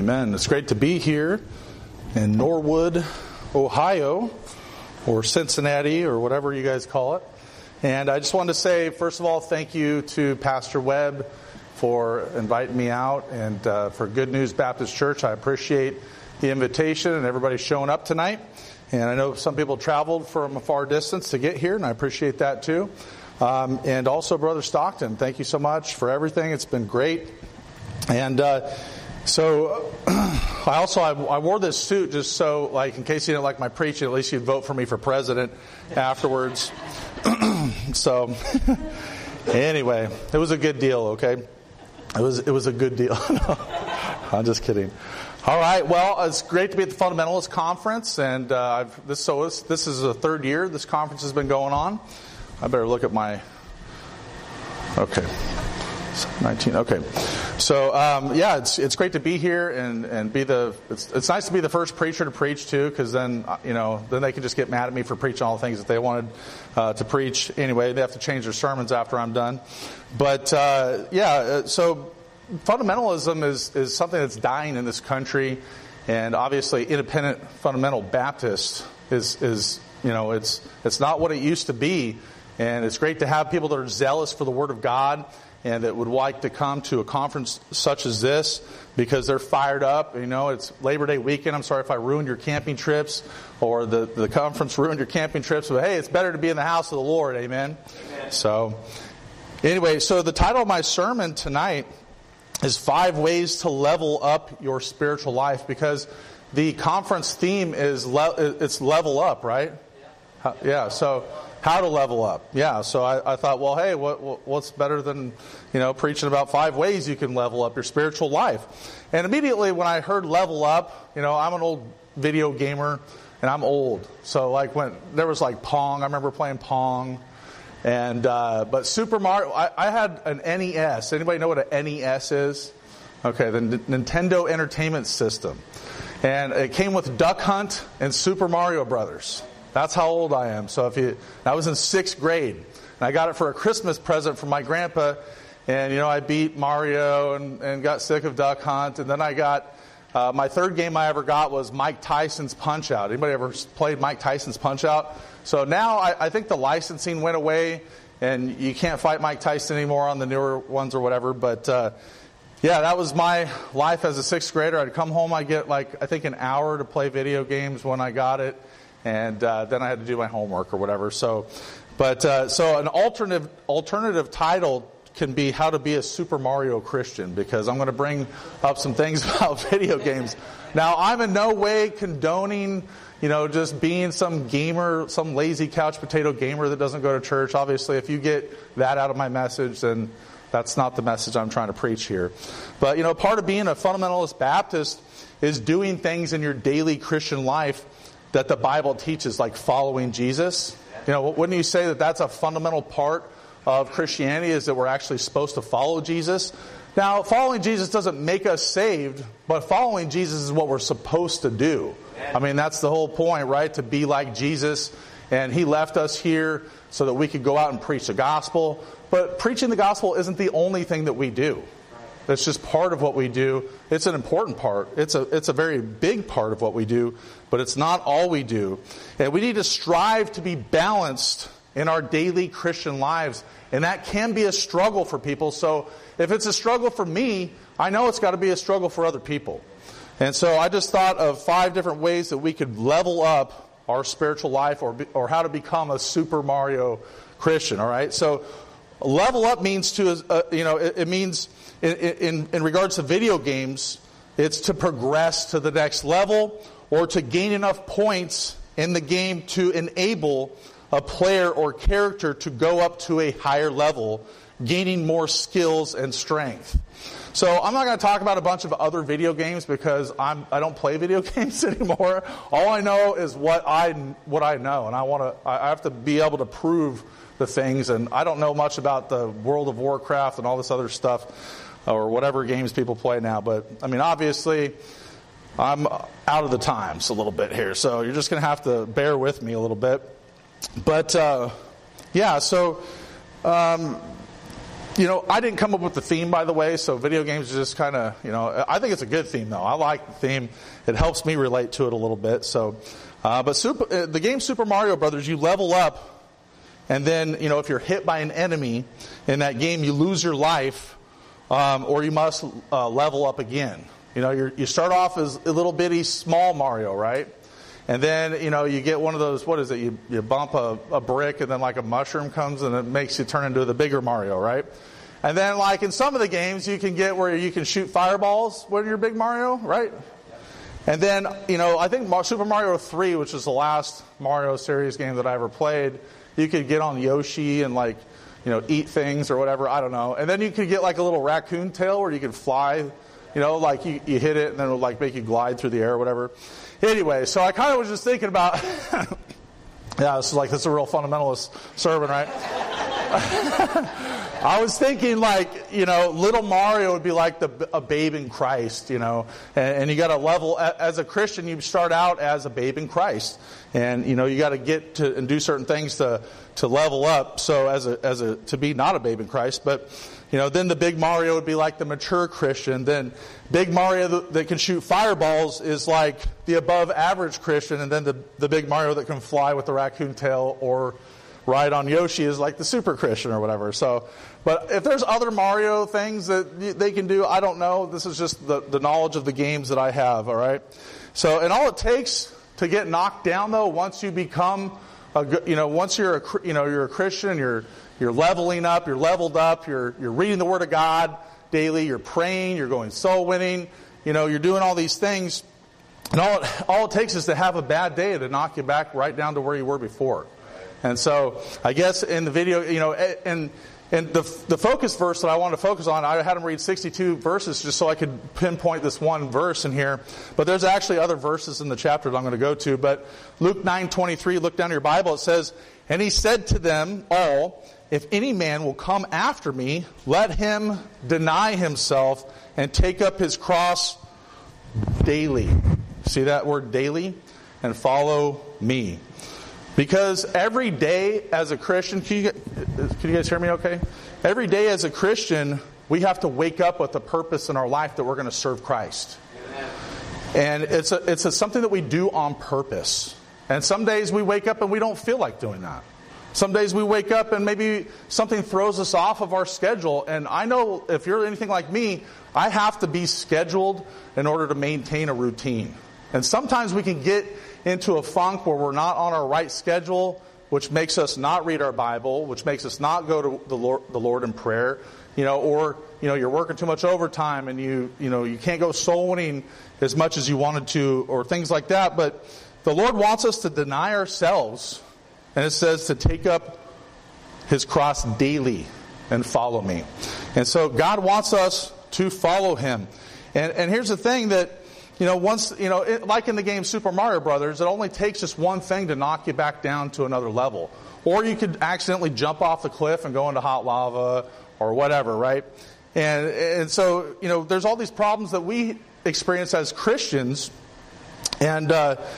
Amen. It's great to be here in Norwood, Ohio, or Cincinnati, or whatever you guys call it. And I just wanted to say, first of all, thank you to Pastor Webb for inviting me out, and for Good News Baptist Church. I appreciate the invitation and everybody showing up tonight. And I know some people traveled from a far distance to get here, and I appreciate that too. And also Brother Stockton, thank you so much for everything. It's been great. And so I wore this suit just so, like, in case you didn't like my preaching, at least you'd vote for me for president afterwards. So anyway, it was a good deal, okay? It was a good deal. No, I'm just kidding. All right, well, it's great to be at the Fundamentalist Conference, and this is the third year this conference has been going on. I better look at my... Okay. 19. Okay. So yeah, it's great to be here and be it's nice to be the first preacher to preach too, because then then they can just get mad at me for preaching all the things that they wanted to preach anyway. They have to change their sermons after I'm done. But so fundamentalism is something that's dying in this country, and obviously independent fundamental Baptist is it's not what it used to be, and it's great to have people that are zealous for the Word of God and that would like to come to a conference such as this because they're fired up. It's Labor Day weekend. I'm sorry if I ruined your camping trips or the conference ruined your camping trips. But hey, it's better to be in the house of the Lord. Amen. So anyway, so the title of my sermon tonight is 5 Ways to Level Up Your Spiritual Life, because the conference theme is it's level up, right? Yeah. So how to level up. Yeah, so I thought, well, hey, what's better than, preaching about 5 ways you can level up your spiritual life. And immediately when I heard level up, I'm an old video gamer, and I'm old. So like when there was like Pong, I remember playing Pong. And but Super Mario, I had an NES. Anybody know what an NES is? Okay, the Nintendo Entertainment System. And it came with Duck Hunt and Super Mario Brothers. That's how old I am. So I was in 6th grade, and I got it for a Christmas present from my grandpa, and I beat Mario and got sick of Duck Hunt, and then I got my third game I ever got was Mike Tyson's Punch-Out. Anybody ever played Mike Tyson's Punch-Out? So now I think the licensing went away, and you can't fight Mike Tyson anymore on the newer ones or whatever. But yeah, that was my life as a 6th grader. I'd come home, I'd get I think an hour to play video games when I got it. And then I had to do my homework or whatever. So an alternative title can be How to Be a Super Mario Christian, because I'm going to bring up some things about video games. Now, I'm in no way condoning, just being some gamer, some lazy couch potato gamer that doesn't go to church. Obviously, if you get that out of my message, then that's not the message I'm trying to preach here. But, part of being a fundamentalist Baptist is doing things in your daily Christian life that the Bible teaches, like following Jesus. Wouldn't you say that that's a fundamental part of Christianity, is that we're actually supposed to follow Jesus? Now, following Jesus doesn't make us saved, but following Jesus is what we're supposed to do. I mean, that's the whole point, right? To be like Jesus. And He left us here so that we could go out and preach the gospel. But preaching the gospel isn't the only thing that we do. That's just part of what we do. It's an important part. It's a very big part of what we do, but it's not all we do. And we need to strive to be balanced in our daily Christian lives. And that can be a struggle for people. So if it's a struggle for me, I know it's got to be a struggle for other people. And so I just thought of 5 different ways that we could level up our spiritual life, or how to become a Super Mario Christian. All right. So level up means it means in regards to video games, it's to progress to the next level or to gain enough points in the game to enable a player or character to go up to a higher level, gaining more skills and strength. So I'm not going to talk about a bunch of other video games because I don't play video games anymore. All I know is what I know, and I have to be able to prove the things. And I don't know much about the World of Warcraft and all this other stuff, or whatever games people play now. But I mean, obviously, I'm out of the times a little bit here, so you're just going to have to bear with me a little bit. But yeah, so I didn't come up with the theme, by the way, so video games are just kind of, I think it's a good theme, though. I like the theme. It helps me relate to it a little bit. So, the game Super Mario Brothers, you level up, and then, if you're hit by an enemy in that game, you lose your life, or you must level up again. You start off as a little bitty small Mario, right? And then, you get one of those, what is it? You bump a brick and then like a mushroom comes and it makes you turn into the bigger Mario, right? And then like in some of the games you can get where you can shoot fireballs when you're big Mario, right? And then, I think Super Mario 3, which is the last Mario series game that I ever played, you could get on Yoshi and like, eat things or whatever, I don't know. And then you could get like a little raccoon tail where you could fly, like you hit it and then it would like make you glide through the air or whatever. Anyway, so I kind of was just thinking about, this is a real fundamentalist sermon, right? I was thinking like, little Mario would be like a babe in Christ, and you got to level, as a Christian, you start out as a babe in Christ. And, you got to get to and do certain things to level up. So to be not a babe in Christ, but, then the big Mario would be like the mature Christian. Then big Mario that can shoot fireballs is like the above average Christian. And then the big Mario that can fly with the raccoon tail or ride on Yoshi is like the super Christian or whatever. So, but if there's other Mario things that they can do, I don't know. This is just the knowledge of the games that I have, all right? So, and all it takes to get knocked down, though, once you become once you're a Christian, you're leveling up, you're leveled up, you're reading the Word of God daily, you're praying, you're going soul winning, you're doing all these things. And all it takes is to have a bad day to knock you back right down to where you were before. And so I guess in the video, and the focus verse that I wanted to focus on, I had him read 62 verses just so I could pinpoint this one verse in here. But there's actually other verses in the chapter that I'm going to go to. But Luke 9:23, look down in your Bible, it says, "And he said to them all, if any man will come after me, let him deny himself and take up his cross daily." See that word daily? "And follow me." Because every day as a Christian, can you guys hear me okay? Every day as a Christian, we have to wake up with a purpose in our life that we're going to serve Christ. Amen. And it's something that we do on purpose. And some days we wake up and we don't feel like doing that. Some days we wake up and maybe something throws us off of our schedule. And I know if you're anything like me, I have to be scheduled in order to maintain a routine. And sometimes we can get into a funk where we're not on our right schedule, which makes us not read our Bible, which makes us not go to the Lord in prayer, or you're working too much overtime and you can't go soul winning as much as you wanted to, or things like that. But the Lord wants us to deny ourselves, and it says to take up His cross daily and follow me. And so God wants us to follow Him. And here's the thing that, once, like in the game Super Mario Brothers, it only takes just one thing to knock you back down to another level. Or you could accidentally jump off the cliff and go into hot lava or whatever, right? And so, there's all these problems that we experience as Christians. And,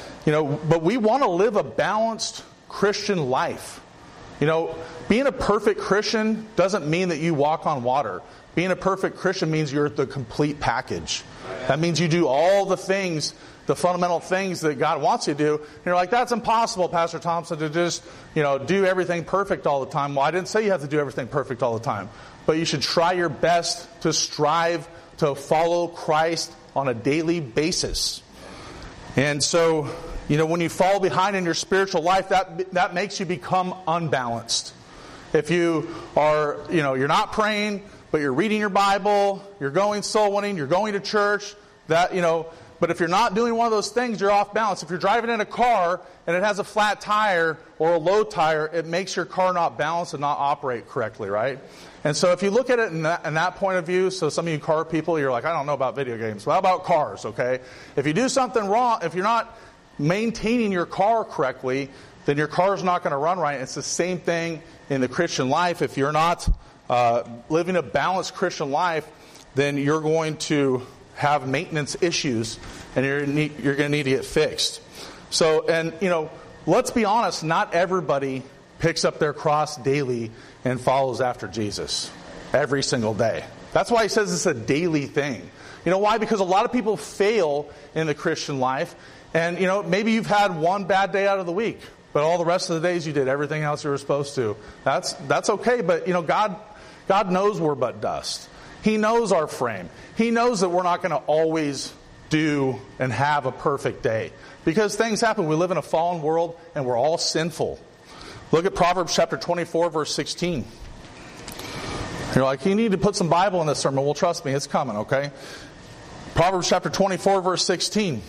but we want to live a balanced Christian life. Being a perfect Christian doesn't mean that you walk on water. Being a perfect Christian means you're the complete package. That means you do all the things, the fundamental things that God wants you to do. And you're like, that's impossible, Pastor Thompson, to just, do everything perfect all the time. Well, I didn't say you have to do everything perfect all the time. But you should try your best to strive to follow Christ on a daily basis. And so, when you fall behind in your spiritual life, that makes you become unbalanced. If you are, you're not praying, but you're reading your Bible, you're going soul winning, you're going to church, but if you're not doing one of those things, you're off balance. If you're driving in a car and it has a flat tire or a low tire, it makes your car not balance and not operate correctly, right? And so if you look at it in that point of view, so some of you car people, you're like, I don't know about video games. Well, how about cars, okay? If you do something wrong, if you're not maintaining your car correctly, then your car's not going to run right. It's the same thing in the Christian life. If you're not living a balanced Christian life, then you're going to have maintenance issues, and you're going to need to get fixed. So, and let's be honest, not everybody picks up their cross daily and follows after Jesus. every single day. That's why he says it's a daily thing. You know why? Because a lot of people fail in the Christian life. And, maybe you've had one bad day out of the week, but all the rest of the days you did everything else you were supposed to. That's okay, but, God knows we're but dust. He knows our frame. He knows that we're not going to always do and have a perfect day. Because things happen. We live in a fallen world, and we're all sinful. Look at Proverbs chapter 24, verse 16. You're like, you need to put some Bible in this sermon. Well, trust me, it's coming, okay? Proverbs chapter 24, verse 16.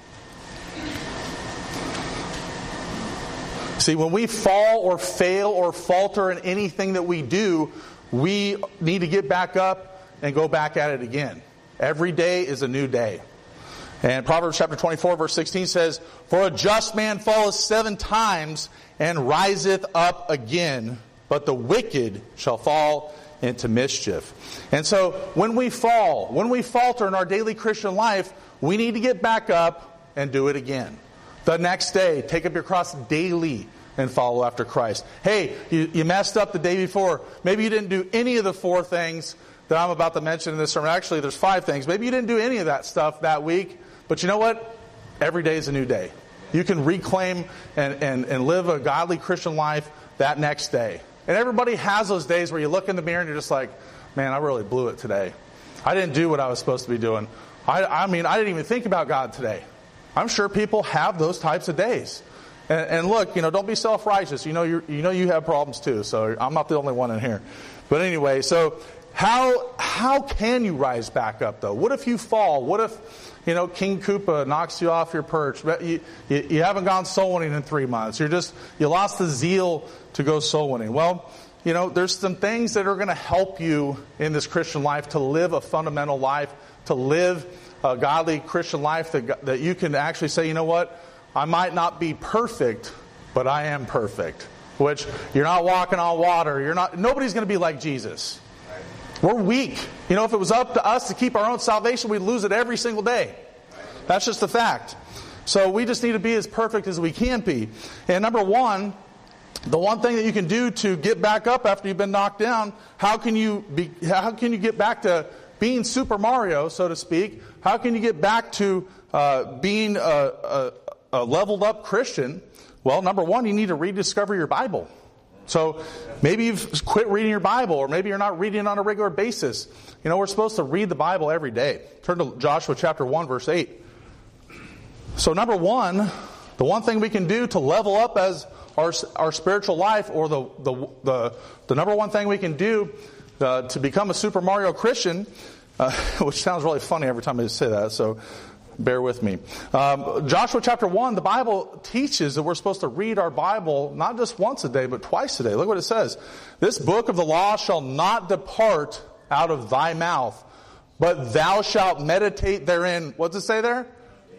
See, when we fall or fail or falter in anything that we do, we need to get back up and go back at it again. Every day is a new day. And Proverbs chapter 24, verse 16 says, "For a just man falleth 7 times and riseth up again, but the wicked shall fall into mischief." And so when we fall, when we falter in our daily Christian life, we need to get back up and do it again. The next day, take up your cross daily and follow after Christ. Hey, you messed up the day before. Maybe you didn't do any of the 4 things that I'm about to mention in this sermon. Actually, there's 5 things. Maybe you didn't do any of that stuff that week. But you know what? Every day is a new day. You can reclaim and live a godly Christian life that next day. And everybody has those days where you look in the mirror and you're just like, man, I really blew it today. I didn't do what I was supposed to be doing. I didn't even think about God today. I'm sure people have those types of days. And look, don't be self-righteous. You you have problems too. So I'm not the only one in here. But anyway, so how can you rise back up though? What if you fall? What if King Koopa knocks you off your perch? You haven't gone soul winning in 3 months. You lost the zeal to go soul winning. Well, there's some things that are going to help you in this Christian life to live a fundamental life, to live a godly Christian life that you can actually say, you know what? I might not be perfect, but I am perfect. Which you're not walking on water. Nobody's going to be like Jesus. We're weak. If it was up to us to keep our own salvation, we'd lose it every single day. That's just a fact. So we just need to be as perfect as we can be. And number one, the one thing that you can do to get back up after you've been knocked down, how can you get back to being Super Mario, so to speak? How can you get back to being a leveled up Christian? Well, number one, you need to rediscover your Bible. So maybe you've quit reading your Bible, or maybe you're not reading it on a regular basis. We're supposed to read the Bible every day. Turn to Joshua chapter 1, verse 8. So number one, the one thing we can do to level up as our spiritual life, or the number one thing we can do to become a Super Mario Christian, which sounds really funny every time I say that, so bear with me. Joshua chapter 1, the Bible teaches that we're supposed to read our Bible not just once a day, but twice a day. Look what it says. "This book of the law shall not depart out of thy mouth, but thou shalt meditate therein." What does it say there?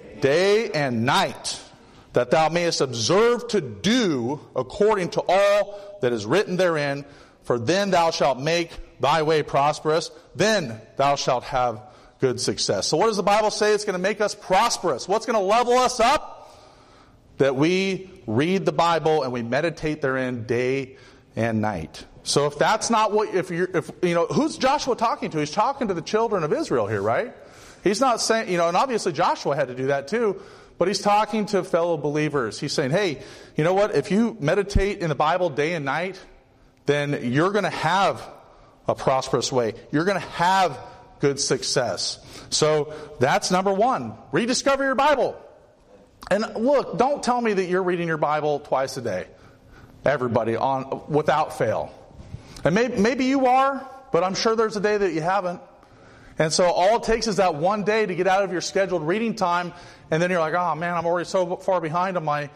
Day and night, that thou mayest observe to do according to all that is written therein. For then thou shalt make thy way prosperous. Then thou shalt have good success. So what does the Bible say? It's going to make us prosperous. What's going to level us up? That we read the Bible and we meditate therein day and night. So if that's not what, who's Joshua talking to? He's talking to the children of Israel here, right? He's not saying, and obviously Joshua had to do that too, but he's talking to fellow believers. He's saying, hey, you know what? If you meditate in the Bible day and night, then you're going to have a prosperous way. You're going to have good success. So that's number one. Rediscover your Bible. And look, don't tell me that you're reading your Bible twice a day. Everybody, without fail. And maybe you are, but I'm sure there's a day that you haven't. And so all it takes is that one day to get out of your scheduled reading time, and then you're like, oh man, I'm already so far behind on my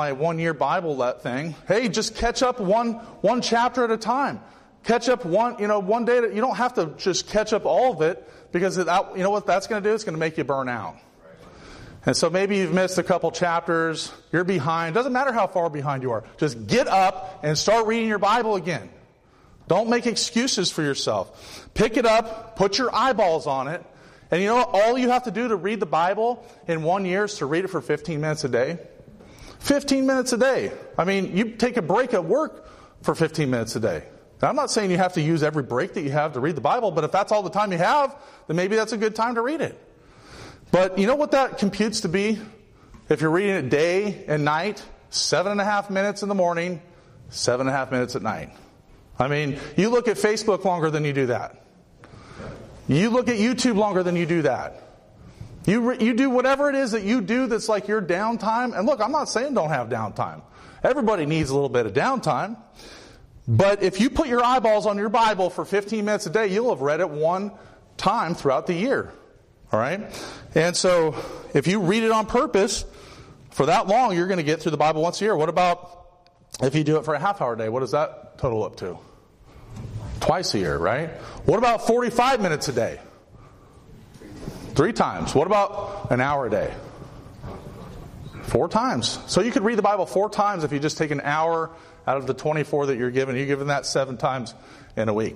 1 year Bible thing. Hey, just catch up one chapter at a time. Catch up one day. You don't have to just catch up all of it, because you know what that's going to do? It's going to make you burn out. And so maybe you've missed a couple chapters. You're behind. Doesn't matter how far behind you are. Just get up and start reading your Bible again. Don't make excuses for yourself. Pick it up. Put your eyeballs on it. And you know what? All you have to do to read the Bible in 1 year is to read it for 15 minutes a day. 15 minutes a day. I mean, you take a break at work for 15 minutes a day. Now, I'm not saying you have to use every break that you have to read the Bible, but if that's all the time you have, then maybe that's a good time to read it. But you know what that computes to be? If you're reading it day and night, 7.5 minutes in the morning, 7.5 minutes at night. I mean, you look at Facebook longer than you do that. You look at YouTube longer than you do that. You do whatever it is that you do that's like your downtime. And look, I'm not saying don't have downtime. Everybody needs a little bit of downtime. But if you put your eyeballs on your Bible for 15 minutes a day, you'll have read it one time throughout the year. All right? And so if you read it on purpose for that long, you're going to get through the Bible once a year. What about if you do it for a half-hour day? What does that total up to? Twice a year, right? What about 45 minutes a day? 3 times. What about an hour a day? 4 times. So you could read the Bible 4 times if you just take an hour out of the 24 that you're given. You're given that 7 times in a week.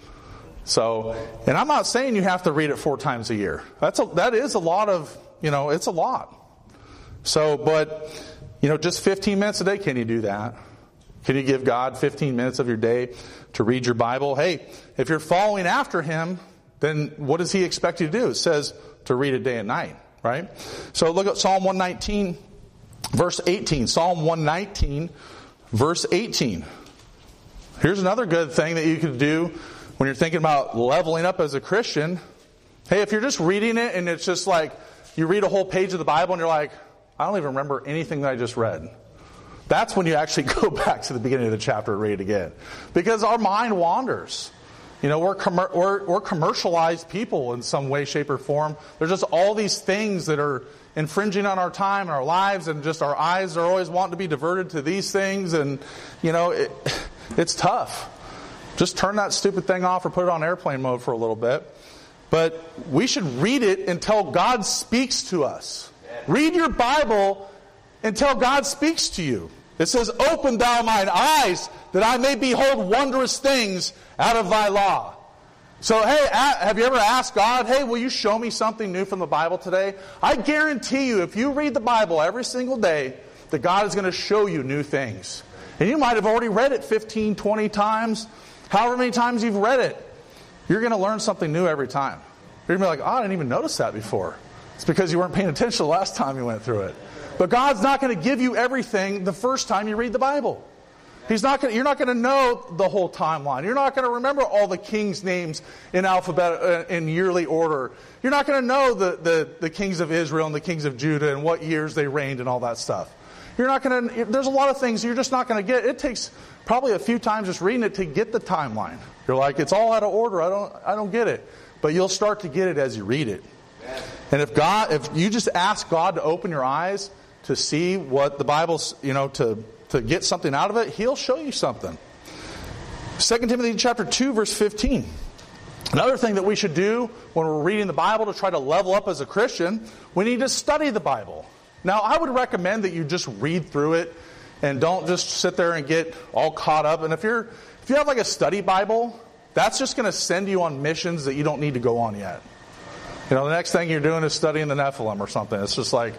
So, and I'm not saying you have to read it 4 times a year. That is a lot of, it's a lot. So, but, just 15 minutes a day, can you do that? Can you give God 15 minutes of your day to read your Bible? Hey, if you're following after Him, then what does He expect you to do? It says to read it day and night, right? So look at Psalm 119, verse 18. Psalm 119, verse 18. Here's another good thing that you could do when you're thinking about leveling up as a Christian. Hey, if you're just reading it and it's just like you read a whole page of the Bible and you're like, I don't even remember anything that I just read. That's when you actually go back to the beginning of the chapter and read it again. Because our mind wanders. We're commercialized people in some way, shape, or form. There's just all these things that are infringing on our time and our lives, and just our eyes are always wanting to be diverted to these things, and it's tough. Just turn that stupid thing off or put it on airplane mode for a little bit. But we should read it until God speaks to us. Read your Bible until God speaks to you. It says, open thou mine eyes that I may behold wondrous things out of thy law. So, hey, have you ever asked God, hey, will you show me something new from the Bible today? I guarantee you, if you read the Bible every single day, that God is going to show you new things. And you might have already read it 15, 20 times. However many times you've read it, you're going to learn something new every time. You're going to be like, I didn't even notice that before. It's because you weren't paying attention the last time you went through it. But God's not going to give you everything the first time you read the Bible. You're not going to know the whole timeline. You're not going to remember all the kings' names in yearly order. You're not going to know the kings of Israel and the kings of Judah and what years they reigned and all that stuff. There's a lot of things you're just not going to get. It takes probably a few times just reading it to get the timeline. You're like, it's all out of order. I don't get it. But you'll start to get it as you read it. And if you just ask God to open your eyes to see what the Bible's, to get something out of it, He'll show you something. 2 Timothy chapter 2, verse 15. Another thing that we should do when we're reading the Bible to try to level up as a Christian, we need to study the Bible. Now, I would recommend that you just read through it and don't just sit there and get all caught up. And if you have like a study Bible, that's just going to send you on missions that you don't need to go on yet. The next thing you're doing is studying the Nephilim or something. It's just like,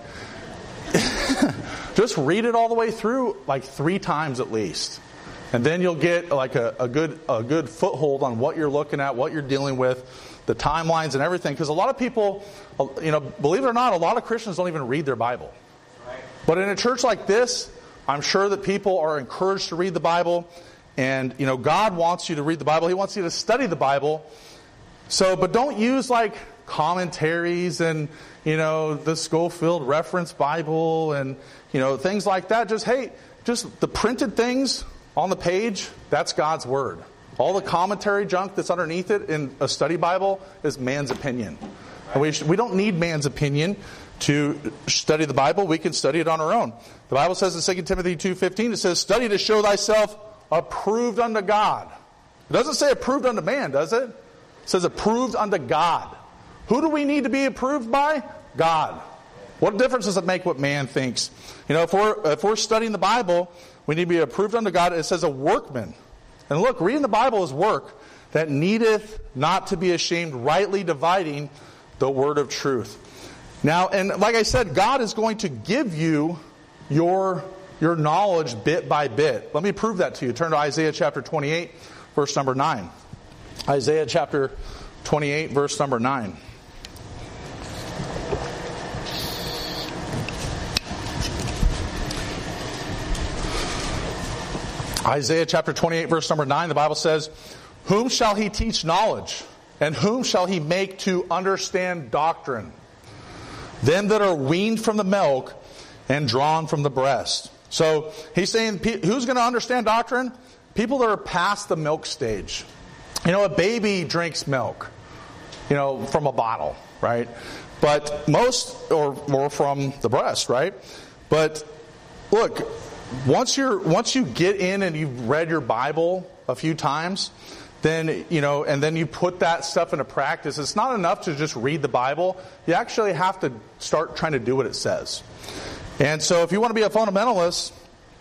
just read it all the way through like 3 times at least. And then you'll get like a good foothold on what you're looking at, what you're dealing with, the timelines and everything. Because a lot of people, believe it or not, a lot of Christians don't even read their Bible. But in a church like this, I'm sure that people are encouraged to read the Bible. And, God wants you to read the Bible. He wants you to study the Bible. But don't use like commentaries and, the Schofield Reference Bible and, things like that. Just the printed things on the page, that's God's Word. All the commentary junk that's underneath it in a study Bible is man's opinion. And we don't need man's opinion to study the Bible. We can study it on our own. The Bible says in 2 Timothy 2:15, it says, study to show thyself approved unto God. It doesn't say approved unto man, does it? It says approved unto God. Who do we need to be approved by? God. What difference does it make what man thinks? If we're studying the Bible, we need to be approved unto God. It says a workman. And look, reading the Bible is work that needeth not to be ashamed, rightly dividing the word of truth. Now, and like I said, God is going to give you your knowledge bit by bit. Let me prove that to you. Turn to Isaiah chapter 28, verse number 9. Isaiah chapter 28, verse number 9. Isaiah chapter 28, verse number 9, the Bible says, "Whom shall he teach knowledge? And whom shall he make to understand doctrine? Them that are weaned from the milk and drawn from the breast." So he's saying, who's going to understand doctrine? People that are past the milk stage. A baby drinks milk, from a bottle, right? But most, or from the breast, right? But look, once you get in and you've read your Bible a few times, then, and then you put that stuff into practice. It's not enough to just read the Bible. You actually have to start trying to do what it says. And so if you want to be a fundamentalist,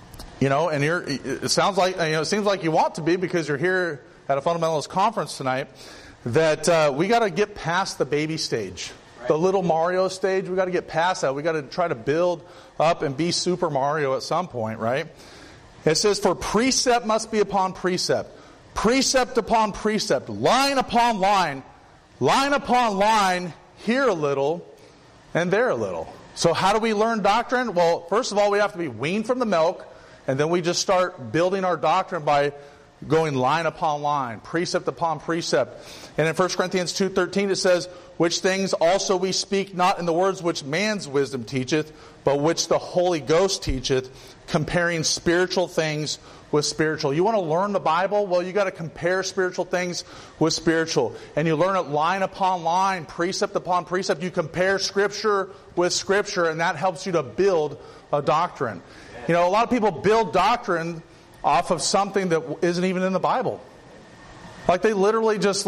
and it sounds like, it seems like you want to be because you're here at a fundamentalist conference tonight, that we got to get past the baby stage. Right. The little Mario stage, we got to get past that. We got to try to build up and be Super Mario at some point, right? It says, "For precept must be upon precept. Precept upon precept, line upon line upon line, here a little and there a little." So how do we learn doctrine? Well, first of all, we have to be weaned from the milk, and then we just start building our doctrine by going line upon line, precept upon precept. And in 1 Corinthians 2:13 it says, "Which things also we speak not in the words which man's wisdom teacheth, but which the Holy Ghost teacheth, comparing spiritual things with spiritual." You want to learn the Bible? Well, you got to compare spiritual things with spiritual. And you learn it line upon line, precept upon precept. You compare Scripture with Scripture, and that helps you to build a doctrine. A lot of people build doctrine off of something that isn't even in the Bible. Like they literally just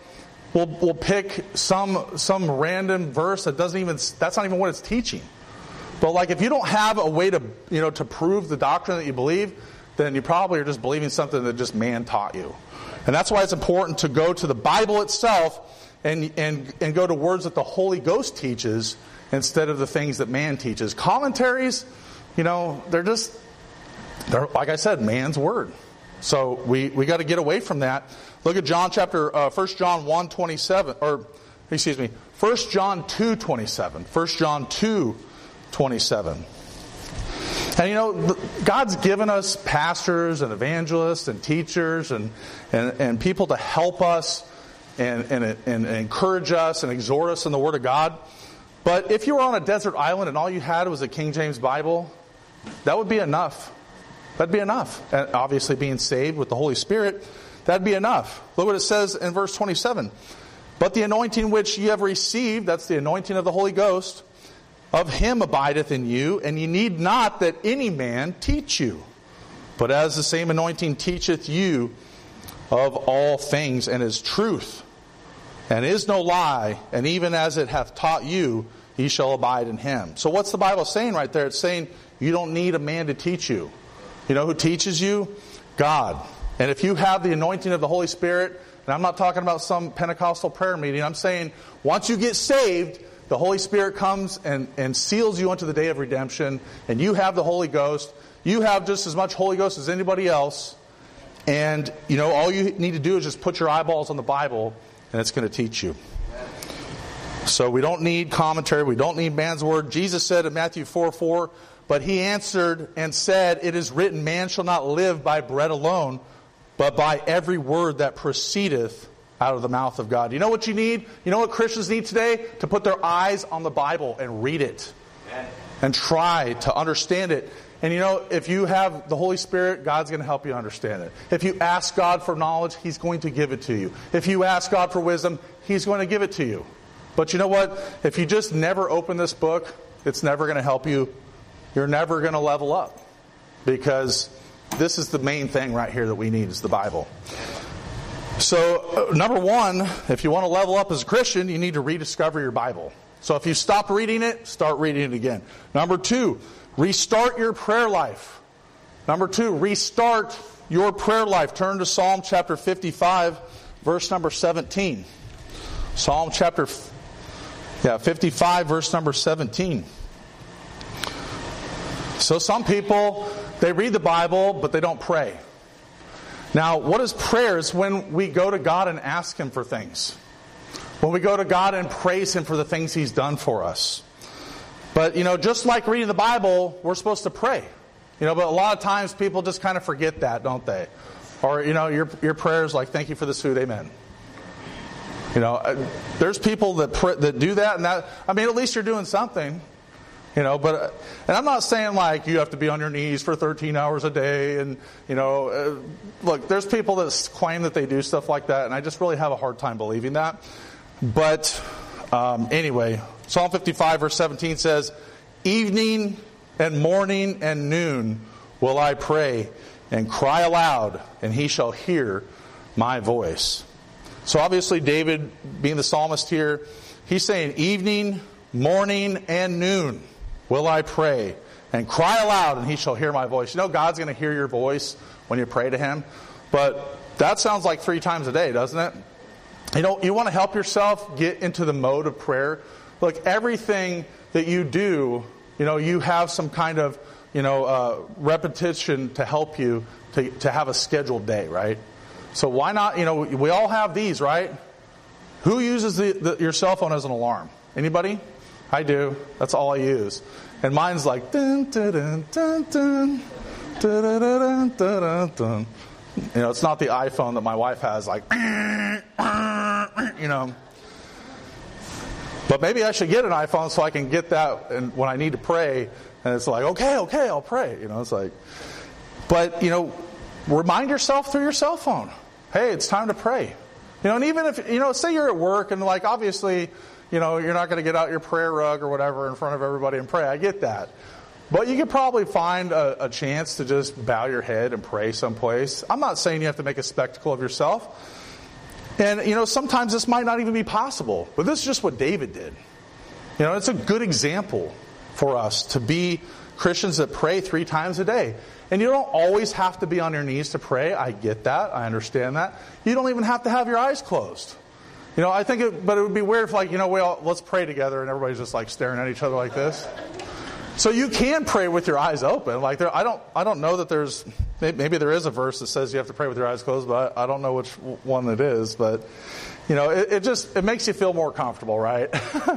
will pick some random verse that that's not even what it's teaching. But if you don't have a way to to prove the doctrine that you believe, then you probably are just believing something that just man taught you. And that's why it's important to go to the Bible itself and go to words that the Holy Ghost teaches instead of the things that man teaches. Commentaries, they're like I said, man's word. So we got to get away from that. Look at John 1 John 1:27, or excuse me, 1 John 2:27. 1 John 2:27. And God's given us pastors and evangelists and teachers and people to help us and encourage us and exhort us in the Word of God. But if you were on a desert island and all you had was a King James Bible, that would be enough. That'd be enough. And obviously being saved with the Holy Spirit, that'd be enough. Look what it says in verse 27. "But the anointing which ye have received," that's the anointing of the Holy Ghost, "of him abideth in you, and ye need not that any man teach you. But as the same anointing teacheth you of all things, and is truth, and is no lie, and even as it hath taught you, ye shall abide in him." So what's the Bible saying right there? It's saying you don't need a man to teach you. You know who teaches you? God. And if you have the anointing of the Holy Spirit, and I'm not talking about some Pentecostal prayer meeting, I'm saying once you get saved, the Holy Spirit comes and seals you unto the day of redemption, and you have the Holy Ghost. You have just as much Holy Ghost as anybody else, and all you need to do is just put your eyeballs on the Bible, and it's going to teach you. So we don't need commentary, we don't need man's word. Jesus said in Matthew 4:4, "But he answered and said, It is written, man shall not live by bread alone, but by every word that proceedeth out of the mouth of God." You know what you need? You know what Christians need today? To put their eyes on the Bible and read it. And try to understand it. And if you have the Holy Spirit, God's going to help you understand it. If you ask God for knowledge, He's going to give it to you. If you ask God for wisdom, He's going to give it to you. But you know what? If you just never open this book, it's never going to help you. You're never going to level up. Because this is the main thing right here that we need is the Bible. So, number one, if you want to level up as a Christian, you need to rediscover your Bible. So if you stopped reading it, start reading it again. Number two, restart your prayer life. Number two, restart your prayer life. Turn to Psalm chapter 55, verse number 17. Psalm chapter 55, verse number 17. So some people, they read the Bible, but they don't pray. Now, what is prayer? Is when we go to God and ask Him for things. When we go to God and praise Him for the things He's done for us. But, just like reading the Bible, we're supposed to pray. But a lot of times people just kind of forget that, don't they? Or, your prayer is like, thank you for this food, amen. There's people that do that, and that, at least you're doing something. And I'm not saying like you have to be on your knees for 13 hours a day. And, look, there's people that claim that they do stuff like that, and I just really have a hard time believing that. But anyway, Psalm 55 verse 17 says, evening and morning and noon will I pray and cry aloud, and He shall hear my voice. So obviously David, being the psalmist here, he's saying evening, morning, and noon will I pray and cry aloud, and He shall hear my voice. God's going to hear your voice when you pray to Him. But that sounds like 3 times a day, doesn't it? You want to help yourself get into the mode of prayer. Look, everything that you do, you have some kind of, repetition to help you to have a scheduled day, right? So why not, we all have these, right? Who uses your cell phone as an alarm? Anybody? I do. That's all I use. And mine's like, dun, dun, dun, dun, dun, dun, dun, dun, dun, dun. It's not the iPhone that my wife has, like, But maybe I should get an iPhone so I can get that and when I need to pray, and it's like, okay, I'll pray. It's like, but, remind yourself through your cell phone. Hey, it's time to pray. And even if, say you're at work and like, obviously, you're not going to get out your prayer rug or whatever in front of everybody and pray. I get that. But you could probably find a chance to just bow your head and pray someplace. I'm not saying you have to make a spectacle of yourself. And, sometimes this might not even be possible. But this is just what David did. It's a good example for us to be Christians that pray 3 times a day. And you don't always have to be on your knees to pray. I get that. I understand that. You don't even have to have your eyes closed. I think but it would be weird if let's pray together and everybody's just like staring at each other like this. So you can pray with your eyes open. Like I don't know that there's, maybe there is a verse that says you have to pray with your eyes closed, but I don't know which one it is. But, it makes you feel more comfortable, right?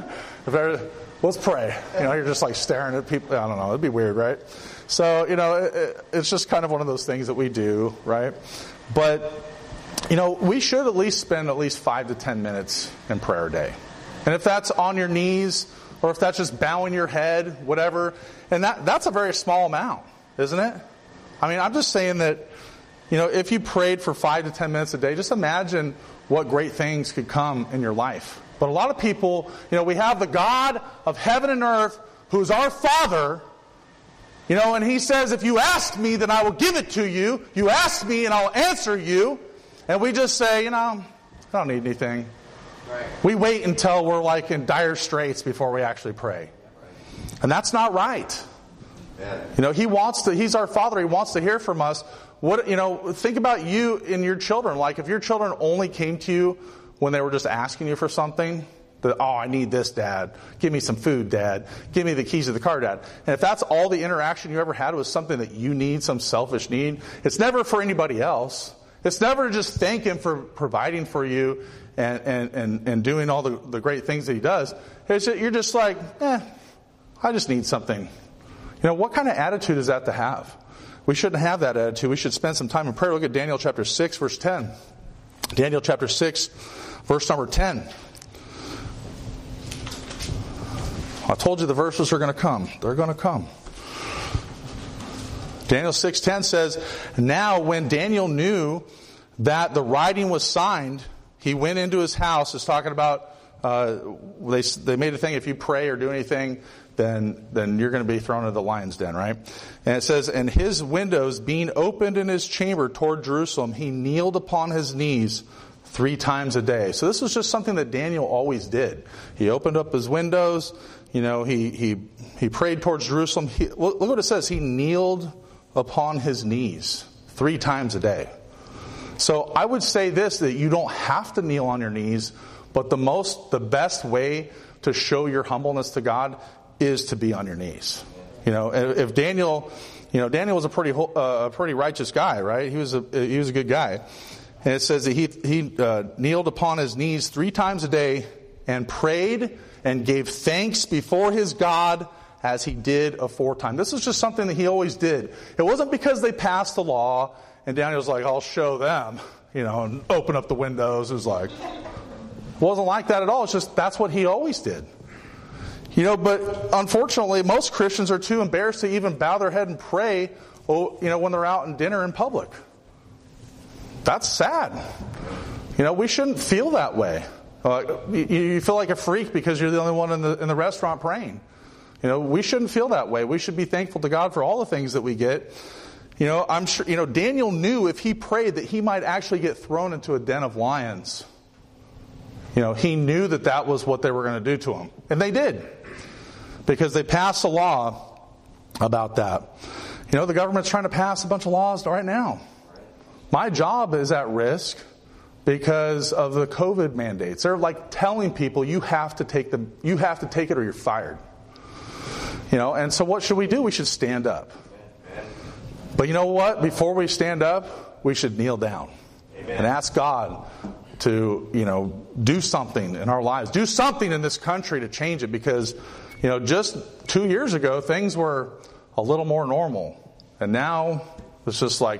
Let's pray. You're just like staring at people. I don't know. It'd be weird, right? So, it's just kind of one of those things that we do, right? But, we should at least spend at least 5 to 10 minutes in prayer a day. And if that's on your knees, or if that's just bowing your head, whatever, and that's a very small amount, isn't it? I'm just saying that, if you prayed for 5 to 10 minutes a day, just imagine what great things could come in your life. But a lot of people, we have the God of heaven and earth, who's our Father, and He says, if you ask me, then I will give it to you. You ask me, and I'll answer you. And we just say, I don't need anything. Right. We wait until we're like in dire straits before we actually pray. And that's not right. Yeah. He's our Father. He wants to hear from us. Think about you and your children. Like if your children only came to you when they were just asking you for something, I need this, Dad. Give me some food, Dad. Give me the keys to the car, Dad. And if that's all the interaction you ever had was something that you need, some selfish need, it's never for anybody else. It's never just thank Him for providing for you and doing all the great things that He does. You're just like, I just need something. What kind of attitude is that to have? We shouldn't have that attitude. We should spend some time in prayer. Look at Daniel chapter 6, verse 10. Daniel chapter 6, verse number 10. I told you the verses are going to come. They're going to come. Daniel 6:10 says, now when Daniel knew that the writing was signed, he went into his house. It's talking about, they made a thing, if you pray or do anything, then you're going to be thrown into the lion's den, right? And it says, and his windows being opened in his chamber toward Jerusalem, he kneeled upon his knees 3 times a day. So this was just something that Daniel always did. He opened up his windows, he prayed towards Jerusalem. Look what it says, he kneeled upon his knees 3 times a day. So I would say this, that you don't have to kneel on your knees, but the best way to show your humbleness to God is to be on your knees. If Daniel, Daniel was a pretty righteous guy, right? He was a good guy. And it says that he kneeled upon his knees 3 times a day and prayed and gave thanks before his God as he did aforetime. This is just something that he always did. It wasn't because they passed the law and Daniel was like, I'll show them, and open up the windows. It was like, it wasn't like that at all. It's just that's what he always did. But unfortunately, most Christians are too embarrassed to even bow their head and pray, when they're out in dinner in public. That's sad. We shouldn't feel that way. You feel like a freak because you're the only one in the restaurant praying. We shouldn't feel that way. We should be thankful to God for all the things that we get. I'm sure, Daniel knew if he prayed that he might actually get thrown into a den of lions. He knew that was what they were going to do to him. And they did. Because they passed a law about that. The government's trying to pass a bunch of laws right now. My job is at risk because of the COVID mandates. They're like telling people you have to take it or you're fired. And so what should we do? We should stand up. But you know what? Before we stand up, we should kneel down. Amen. And ask God to, do something in our lives. Do something in this country to change it because, just 2 years ago, things were a little more normal. And now it's just like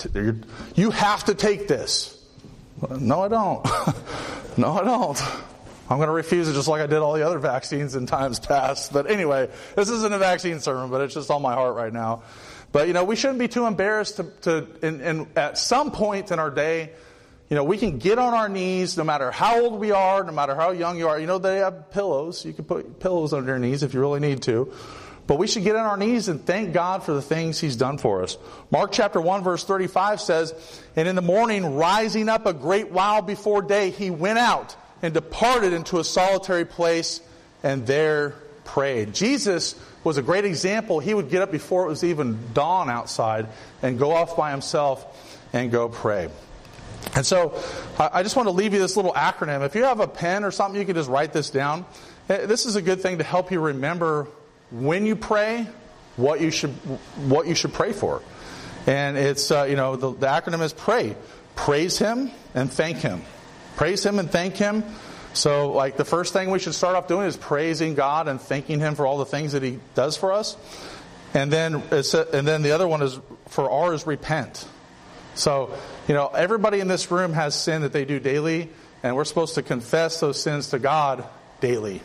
you have to take this. No, I don't. No, I don't. I'm going to refuse it just like I did all the other vaccines in times past. But anyway, this isn't a vaccine sermon, but it's just on my heart right now. But, we shouldn't be too embarrassed and at some point in our day, we can get on our knees no matter how old we are, no matter how young you are. They have pillows. You can put pillows under your knees if you really need to. But we should get on our knees and thank God for the things He's done for us. Mark chapter 1 verse 35 says, "And in the morning, rising up a great while before day, He went out and departed into a solitary place and there prayed." Jesus was a great example. He would get up before it was even dawn outside and go off by himself and go pray. And so I just want to leave you this little acronym. If you have a pen or something, you can just write this down. This is a good thing to help you remember when you pray, what you should pray for. And it's, the acronym is PRAY. Praise Him and thank Him. Praise Him and thank Him. So, the first thing we should start off doing is praising God and thanking Him for all the things that He does for us. And then the other one is repent. So, everybody in this room has sin that they do daily, and we're supposed to confess those sins to God daily.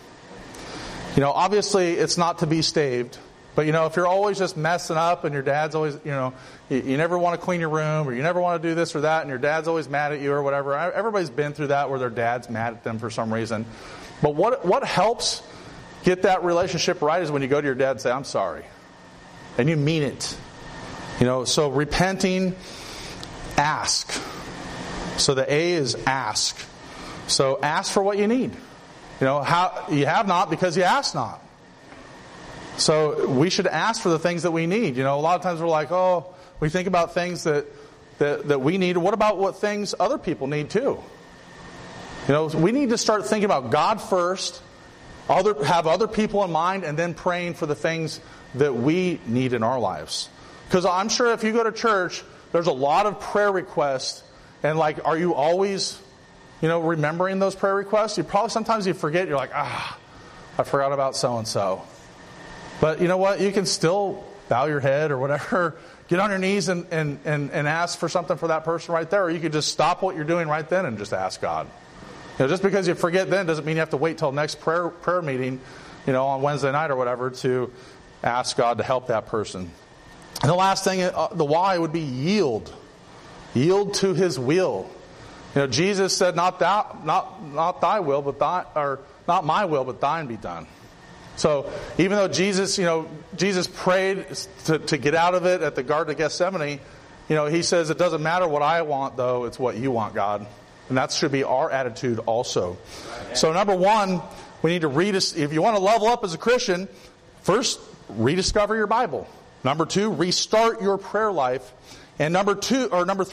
Obviously it's not to be staved, but if you're always just messing up and your dad's always, you never want to clean your room or you never want to do this or that and your dad's always mad at you or whatever. Everybody's been through that where their dad's mad at them for some reason. But what helps get that relationship right is when you go to your dad and say, "I'm sorry." And you mean it. So repenting, ask. So the A is ask. So ask for what you need. How you have not because you ask not. So we should ask for the things that we need. A lot of times we're like, we think about things that we need. What about what things other people need too? We need to start thinking about God first, have other people in mind, and then praying for the things that we need in our lives. Because I'm sure if you go to church, there's a lot of prayer requests, and are you always remembering those prayer requests? Sometimes you forget. You're like, I forgot about so-and-so. But you know what? You can still bow your head or whatever. Get on your knees and ask for something for that person right there. Or you could just stop what you're doing right then and just ask God. Just because you forget then doesn't mean you have to wait till next prayer meeting, on Wednesday night or whatever to ask God to help that person. And the last thing, the why would be yield. Yield to His will. Jesus said, not thy will, but not my will, but thine be done. So even though Jesus prayed to get out of it at the Garden of Gethsemane, He says it doesn't matter what I want, though, it's what you want, God. And that should be our attitude also. So number one, we need to if you want to level up as a Christian, first, rediscover your Bible. Number two, restart your prayer life. And number three,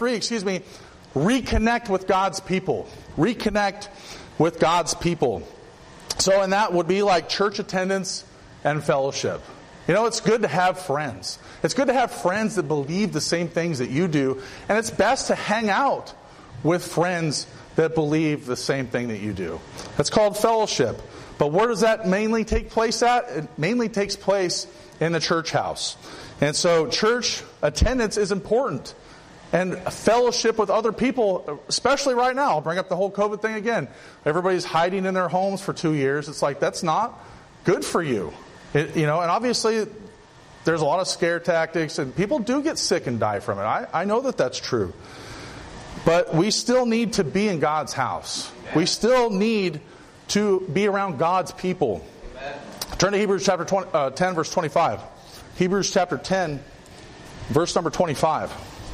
reconnect with God's people. Reconnect with God's people. So, and that would be like church attendance and fellowship. You know, it's good to have friends. It's good to have friends that believe the same things that you do. And it's best to hang out with friends that believe the same thing that you do. That's called fellowship. But where does that mainly take place at? It mainly takes place in the church house. And so church attendance is important. And fellowship with other people, especially right now. I'll bring up the whole COVID thing again. Everybody's hiding in their homes for 2 years. It's like, that's not good for you. And obviously there's a lot of scare tactics, and people do get sick and die from it. I know that that's true. But we still need to be in God's house. We still need to be around God's people. Turn to Hebrews chapter 10, verse 25. Hebrews chapter 10, verse number 25.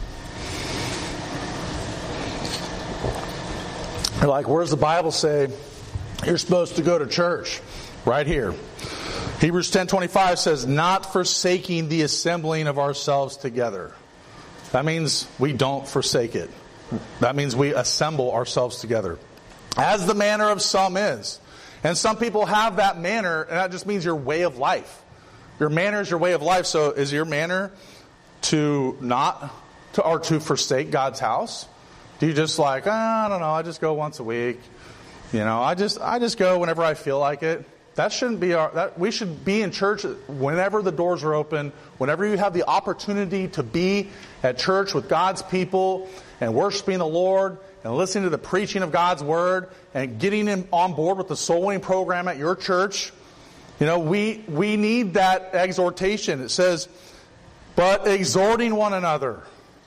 You're like, where does the Bible say you're supposed to go to church? Right here. Hebrews 10:25 says, not forsaking the assembling of ourselves together. That means we don't forsake it. That means we assemble ourselves together. As the manner of some is. And some people have that manner, and that just means your way of life. Your manner is your way of life. So is your manner to forsake God's house? Do you just like, I don't know, I just go once a week. I just go whenever I feel like it. That shouldn't be we should be in church whenever the doors are open, whenever you have the opportunity to be at church with God's people and worshiping the Lord and listening to the preaching of God's Word and getting on board with the soul winning program at your church. We need that exhortation. It says, but exhorting one another.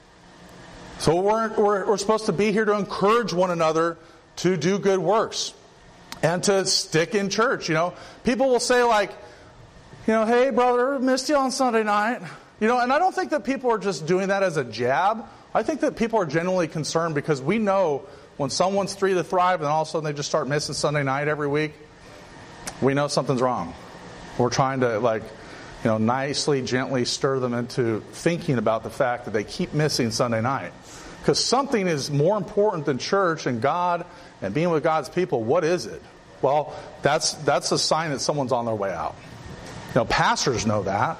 So we're supposed to be here to encourage one another to do good works and to stick in church. People will say like, hey brother, missed you on Sunday night. And I don't think that people are just doing that as a jab. I think that people are genuinely concerned because we know when someone's 3 to thrive and all of a sudden they just start missing Sunday night every week, we know something's wrong. We're trying to nicely, gently stir them into thinking about the fact that they keep missing Sunday night. Because something is more important than church and God and being with God's people. What is it? Well, that's a sign that someone's on their way out. Pastors know that.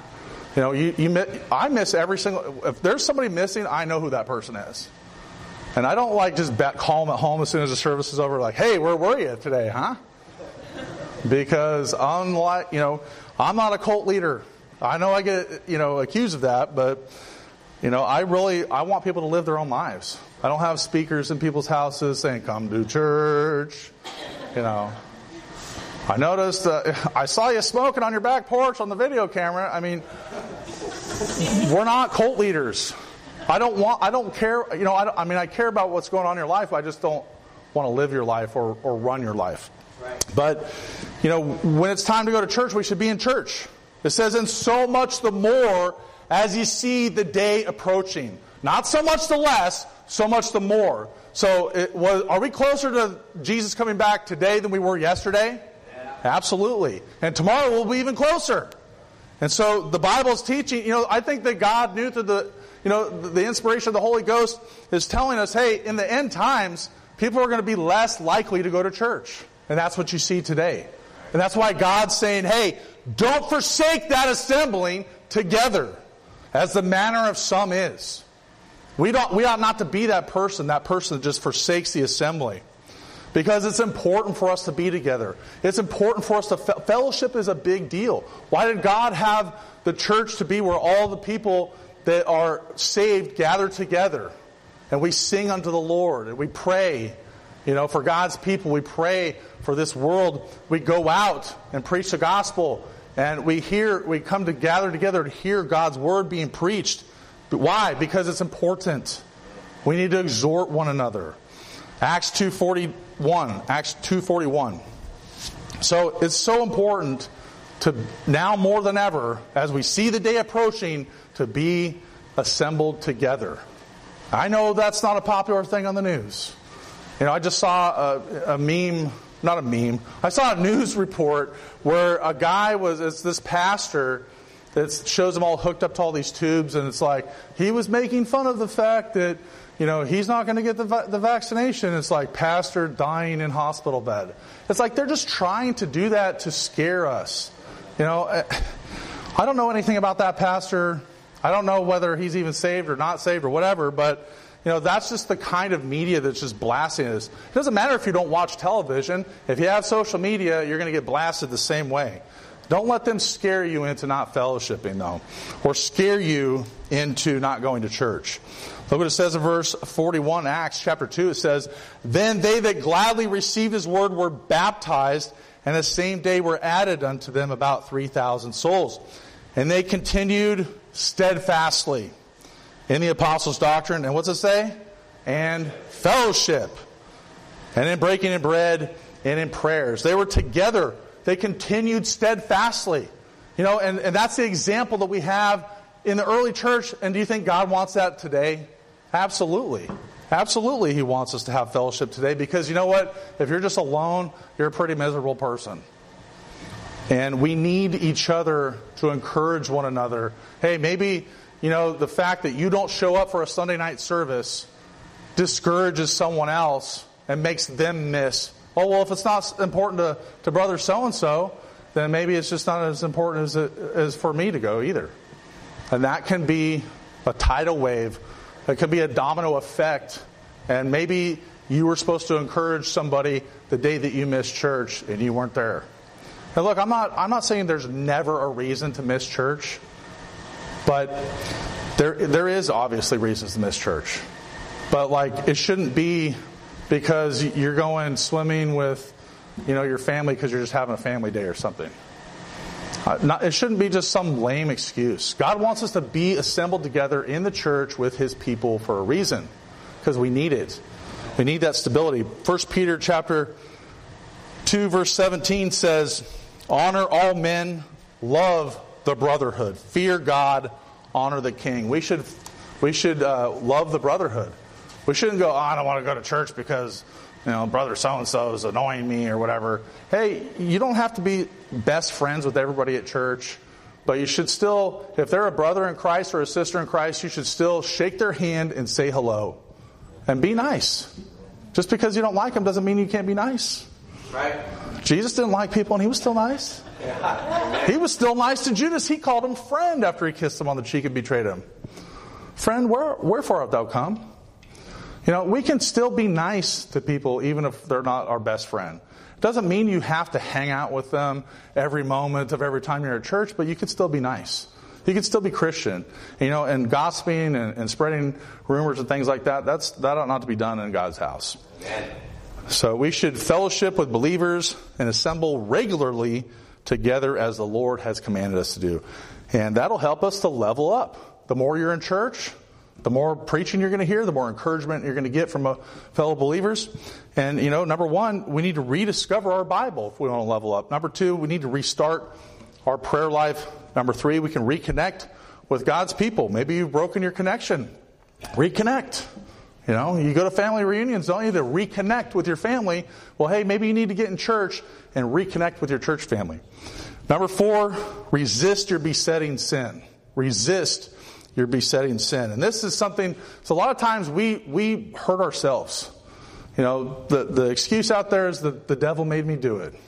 I miss every single... If there's somebody missing, I know who that person is. And I don't just call them at home as soon as the service is over, like, hey, where were you today, huh? Because I'm not a cult leader. I know I get, accused of that, but... I want people to live their own lives. I don't have speakers in people's houses saying, come to church. I noticed, I saw you smoking on your back porch on the video camera. I mean, we're not cult leaders. I don't care, I care about what's going on in your life. I just don't want to live your life or run your life. Right. But, when it's time to go to church, we should be in church. It says, and so much the more as you see the day approaching. Not so much the less, so much the more. So are we closer to Jesus coming back today than we were yesterday? Yeah. Absolutely. And tomorrow we'll be even closer. And so the Bible's teaching, I think that God knew through the inspiration of the Holy Ghost is telling us, hey, in the end times, people are going to be less likely to go to church. And that's what you see today. And that's why God's saying, hey, don't forsake that assembling together. As the manner of some is. We ought not to be that person that just forsakes the assembly. Because it's important for us to be together. It's important for us to... Fellowship is a big deal. Why did God have the church to be where all the people that are saved gather together? And we sing unto the Lord. And we pray, for God's people. We pray for this world. We go out and preach the gospel. And we come to gather together to hear God's word being preached. But why? Because it's important. We need to exhort one another. Acts 2:41. So it's so important to now more than ever, as we see the day approaching, to be assembled together. I know that's not a popular thing on the news. I just saw a meme. Not a meme. I saw a news report where a guy it's this pastor that shows them all hooked up to all these tubes, and it's like, he was making fun of the fact that, he's not going to get the vaccination. It's like, pastor dying in hospital bed. It's like they're just trying to do that to scare us. I don't know anything about that pastor. I don't know whether he's even saved or not saved or whatever, but that's just the kind of media that's just blasting us. It doesn't matter if you don't watch television. If you have social media, you're going to get blasted the same way. Don't let them scare you into not fellowshipping, though, or scare you into not going to church. Look what it says in verse 41, Acts chapter 2. It says, "Then they that gladly received his word were baptized, and the same day were added unto them about 3,000 souls. And they continued steadfastly in the apostles' doctrine," and what's it say? "And fellowship, and in breaking of bread, and in prayers." They were together. They continued steadfastly. And that's the example that we have in the early church. And do you think God wants that today? Absolutely. Absolutely, He wants us to have fellowship today, because you know what? If you're just alone, you're a pretty miserable person. And we need each other to encourage one another. Hey, maybe, the fact that you don't show up for a Sunday night service discourages someone else and makes them miss. Oh, well, if it's not important to brother so-and-so, then maybe it's just not as important as for me to go either. And that can be a tidal wave. It can be a domino effect. And maybe you were supposed to encourage somebody the day that you missed church and you weren't there. Now look, I'm not saying there's never a reason to miss church, but there is obviously reasons to miss church. But it shouldn't be because you're going swimming with your family because you're just having a family day or something. It shouldn't be just some lame excuse. God wants us to be assembled together in the church with His people for a reason, because we need it. We need that stability. 1 Peter chapter 2 verse 17 says, "Honor all men, love the brotherhood, fear God, honor the king." We should love the brotherhood. We shouldn't go, I don't want to go to church because brother so-and-so is annoying me or whatever. Hey, you don't have to be best friends with everybody at church, but you should still, if they're a brother in Christ or a sister in Christ, you should still shake their hand and say hello. And be nice. Just because you don't like them doesn't mean you can't be nice. Right. Jesus didn't like people and He was still nice. Yeah. He was still nice to Judas. He called him friend after he kissed him on the cheek and betrayed him. "Friend, wherefore art thou come?" We can still be nice to people even if they're not our best friend. It doesn't mean you have to hang out with them every moment of every time you're at church, but you can still be nice. You can still be Christian. And gossiping and spreading rumors and things like that, that ought not to be done in God's house. Amen. So we should fellowship with believers and assemble regularly together as the Lord has commanded us to do. And that'll help us to level up. The more you're in church, the more preaching you're going to hear, the more encouragement you're going to get from fellow believers. And, number one, we need to rediscover our Bible if we want to level up. Number two, we need to restart our prayer life. Number three, we can reconnect with God's people. Maybe you've broken your connection. Reconnect. You go to family reunions, don't you, to reconnect with your family. Well, hey, maybe you need to get in church and reconnect with your church family. Number four, resist your besetting sin. Resist your besetting sin. And this is something, so a lot of times we hurt ourselves. The excuse out there is that the devil made me do it.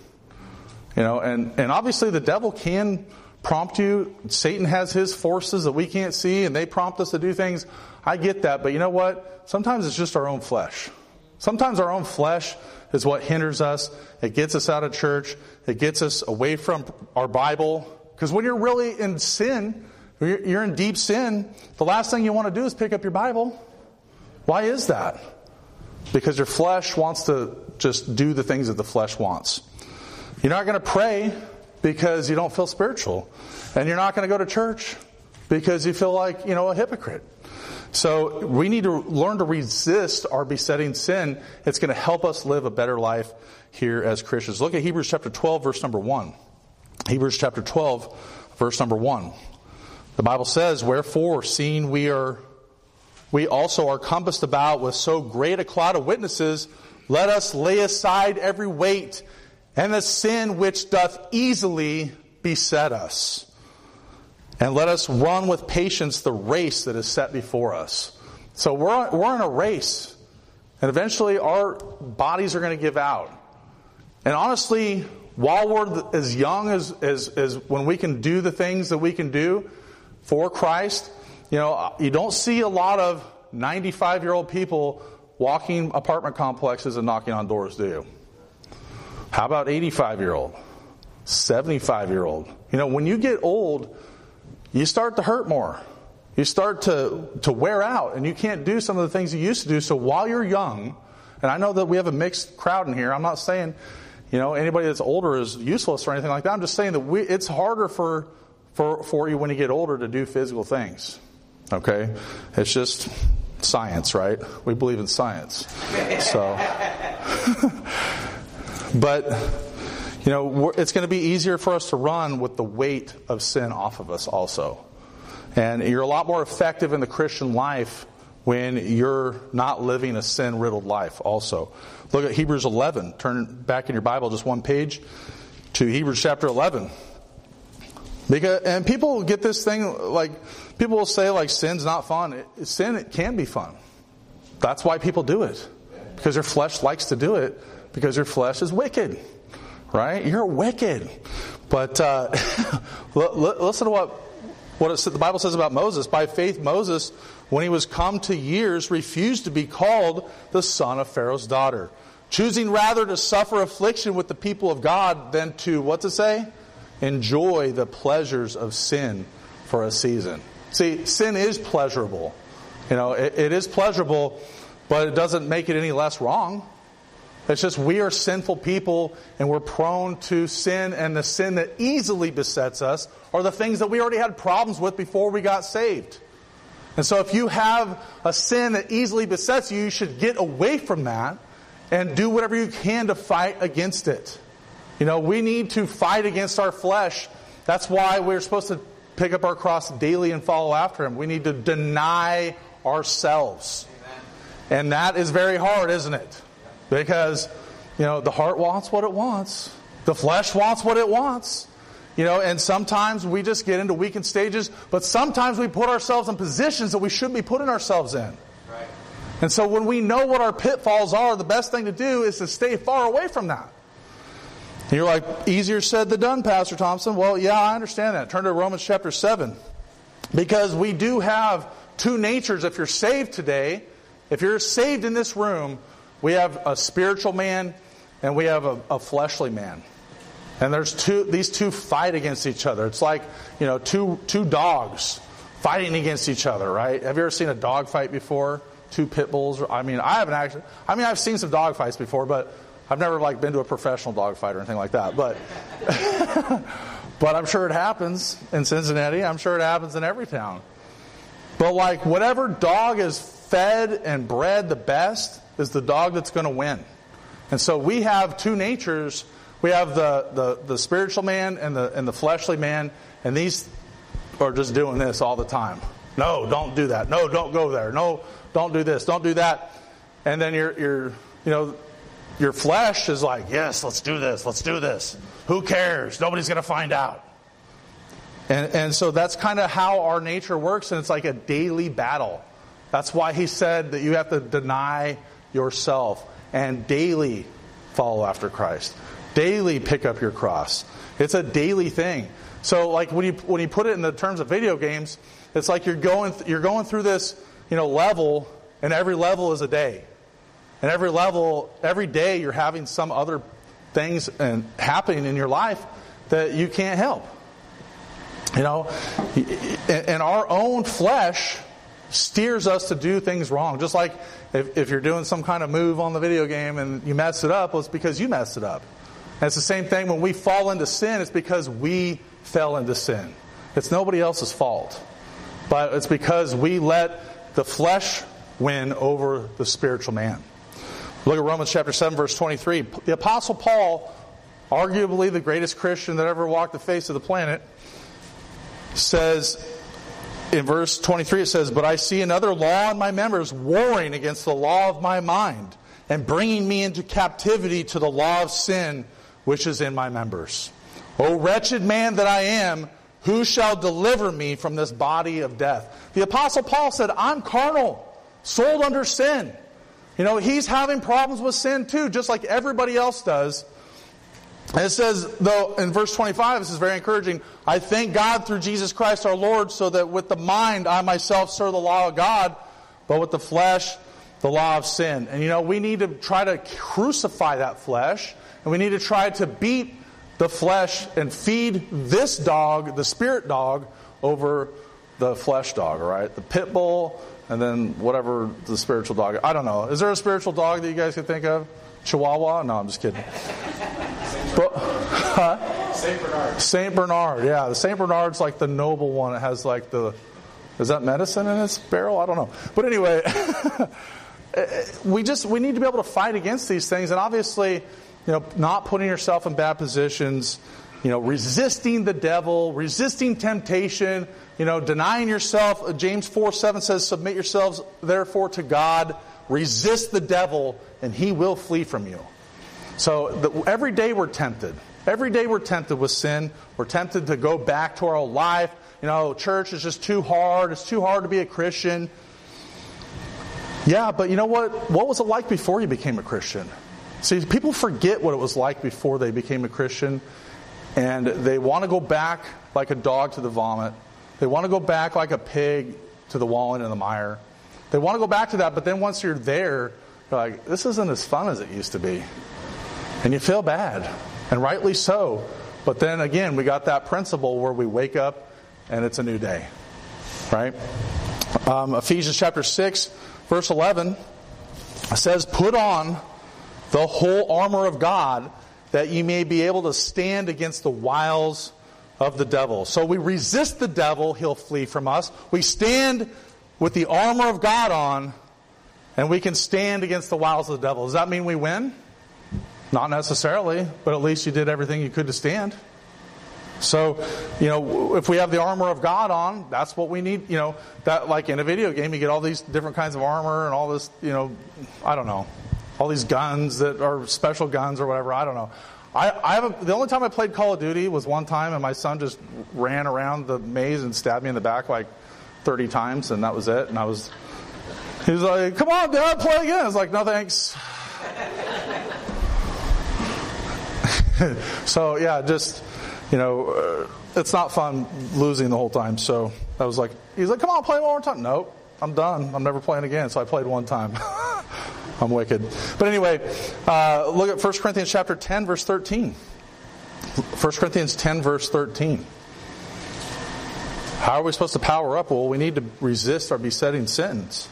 And obviously the devil can prompt you. Satan has his forces that we can't see, and they prompt us to do things. I get that, but you know what? Sometimes it's just our own flesh. Sometimes our own flesh is what hinders us. It gets us out of church. It gets us away from our Bible. Because when you're really in sin, you're in deep sin, the last thing you want to do is pick up your Bible. Why is that? Because your flesh wants to just do the things that the flesh wants. You're not going to pray because you don't feel spiritual. And you're not going to go to church because you feel like, a hypocrite. So we need to learn to resist our besetting sin. It's going to help us live a better life here as Christians. Look at Hebrews chapter 12, verse number 1. Hebrews chapter 12, verse number 1. The Bible says, "Wherefore, seeing we also are compassed about with so great a cloud of witnesses, let us lay aside every weight and the sin which doth easily beset us. And let us run with patience the race that is set before us." So we're in a race. And eventually our bodies are going to give out. And honestly, while we're as young as when we can do the things that we can do for Christ, you don't see a lot of 95-year-old people walking apartment complexes and knocking on doors, do you? How about 85-year-old, 75-year-old? When you get old, you start to hurt more. You start to wear out, and you can't do some of the things you used to do. So while you're young, and I know that we have a mixed crowd in here. I'm not saying, anybody that's older is useless or anything like that. I'm just saying that it's harder for you when you get older to do physical things. Okay? It's just science, right? We believe in science. So, but, it's going to be easier for us to run with the weight of sin off of us also. And you're a lot more effective in the Christian life when you're not living a sin-riddled life also. Look at Hebrews 11. Turn back in your Bible just one page to Hebrews chapter 11. And people get this thing, people will say, sin's not fun. It can be fun. That's why people do it. Because their flesh likes to do it. Because your flesh is wicked. Right? You're wicked. But listen to what the Bible says about Moses. By faith, Moses, when he was come to years, refused to be called the son of Pharaoh's daughter, choosing rather to suffer affliction with the people of God than to, what to say? Enjoy the pleasures of sin for a season. See, sin is pleasurable. It is pleasurable, but it doesn't make it any less wrong. It's just we are sinful people and we're prone to sin, and the sin that easily besets us are the things that we already had problems with before we got saved. And so if you have a sin that easily besets you, you should get away from that and do whatever you can to fight against it. We need to fight against our flesh. That's why we're supposed to pick up our cross daily and follow after Him. We need to deny ourselves. Amen. And that is very hard, isn't it? Because, the heart wants what it wants. The flesh wants what it wants. And sometimes we just get into weakened stages, but sometimes we put ourselves in positions that we shouldn't be putting ourselves in. Right. And so when we know what our pitfalls are, the best thing to do is to stay far away from that. And you're like, easier said than done, Pastor Thompson. Well, yeah, I understand that. Turn to Romans chapter 7. Because we do have two natures. If you're saved today, if you're saved in this room, we have a spiritual man and we have a fleshly man. And these two fight against each other. It's like, two dogs fighting against each other, right? Have you ever seen a dog fight before? Two pit bulls? I've seen some dog fights before, but I've never been to a professional dog fight or anything like that. But but I'm sure it happens in Cincinnati. I'm sure it happens in every town. But whatever dog is fed and bred the best is the dog that's going to win. And so we have two natures. We have the spiritual man and the fleshly man, and these are just doing this all the time. No, don't do that. No, don't go there. No, don't do this. Don't do that. And then your flesh is like, yes, let's do this. Let's do this. Who cares? Nobody's going to find out. And so that's kind of how our nature works, and it's like a daily battle. That's why he said that you have to deny yourself and daily follow after Christ. Daily pick up your cross. It's a daily thing. So when you put it in the terms of video games, it's like you're going through this level, and every level is a day. And every day you're having some other things happening in your life that you can't help. And our own flesh steers us to do things wrong. Just like if you're doing some kind of move on the video game and you mess it up, well, it's because you messed it up. And it's the same thing when we fall into sin, it's because we fell into sin. It's nobody else's fault. But it's because we let the flesh win over the spiritual man. Look at Romans chapter 7, verse 23. The Apostle Paul, arguably the greatest Christian that ever walked the face of the planet, says, in verse 23, it says, "But I see another law in my members, warring against the law of my mind, and bringing me into captivity to the law of sin, which is in my members. O wretched man that I am, who shall deliver me from this body of death?" The Apostle Paul said, I'm carnal, sold under sin. He's having problems with sin too, just like everybody else does. And it says, though, in verse 25, this is very encouraging, I thank God through Jesus Christ our Lord, so that with the mind I myself serve the law of God, but with the flesh, the law of sin. And we need to try to crucify that flesh, and we need to try to beat the flesh and feed this dog, the spirit dog, over the flesh dog, all right? The pit bull, and then whatever the spiritual dog. I don't know. Is there a spiritual dog that you guys could think of? Chihuahua? No, I'm just kidding. Saint Bernard. Saint Bernard, yeah. The Saint Bernard's like the noble one. It has like is that medicine in its barrel? I don't know. But anyway, we need to be able to fight against these things. And obviously, not putting yourself in bad positions, resisting the devil, resisting temptation, denying yourself. James 4:7 says, submit yourselves therefore to God, resist the devil, and he will flee from you. So every day we're tempted. Every day we're tempted with sin. We're tempted to go back to our old life. Church is just too hard. It's too hard to be a Christian. Yeah, but you know what? What was it like before you became a Christian? See, people forget what it was like before they became a Christian, and they want to go back like a dog to the vomit. They want to go back like a pig to the walling and the mire. They want to go back to that, but then once you're there, you're like, this isn't as fun as it used to be. And you feel bad, and rightly so. But then again, we got that principle where we wake up and it's a new day, right? Ephesians chapter 6, verse 11 says, put on the whole armor of God, that you may be able to stand against the wiles of the devil. So we resist the devil, he'll flee from us. We stand with the armor of God on, and we can stand against the wiles of the devil. Does that mean we win? Not necessarily, but at least you did everything you could to stand. So, if we have the armor of God on, that's what we need. That like in a video game, you get all these different kinds of armor and all this, I don't know, all these guns that are special guns or whatever. I don't know. The only time I played Call of Duty was one time, and my son just ran around the maze and stabbed me in the back like 30 times, and that was it. And he was like, "Come on, Dad, play again." I was like, "No, thanks." So yeah, just it's not fun losing the whole time. So I was like, he's like, "Come on, play one more time." Nope, I'm done. I'm never playing again. So I played one time. I'm wicked. But anyway, look at 1 Corinthians chapter 10, verse 13. 1 Corinthians 10, verse 13. How are we supposed to power up? Well, we need to resist our besetting sins.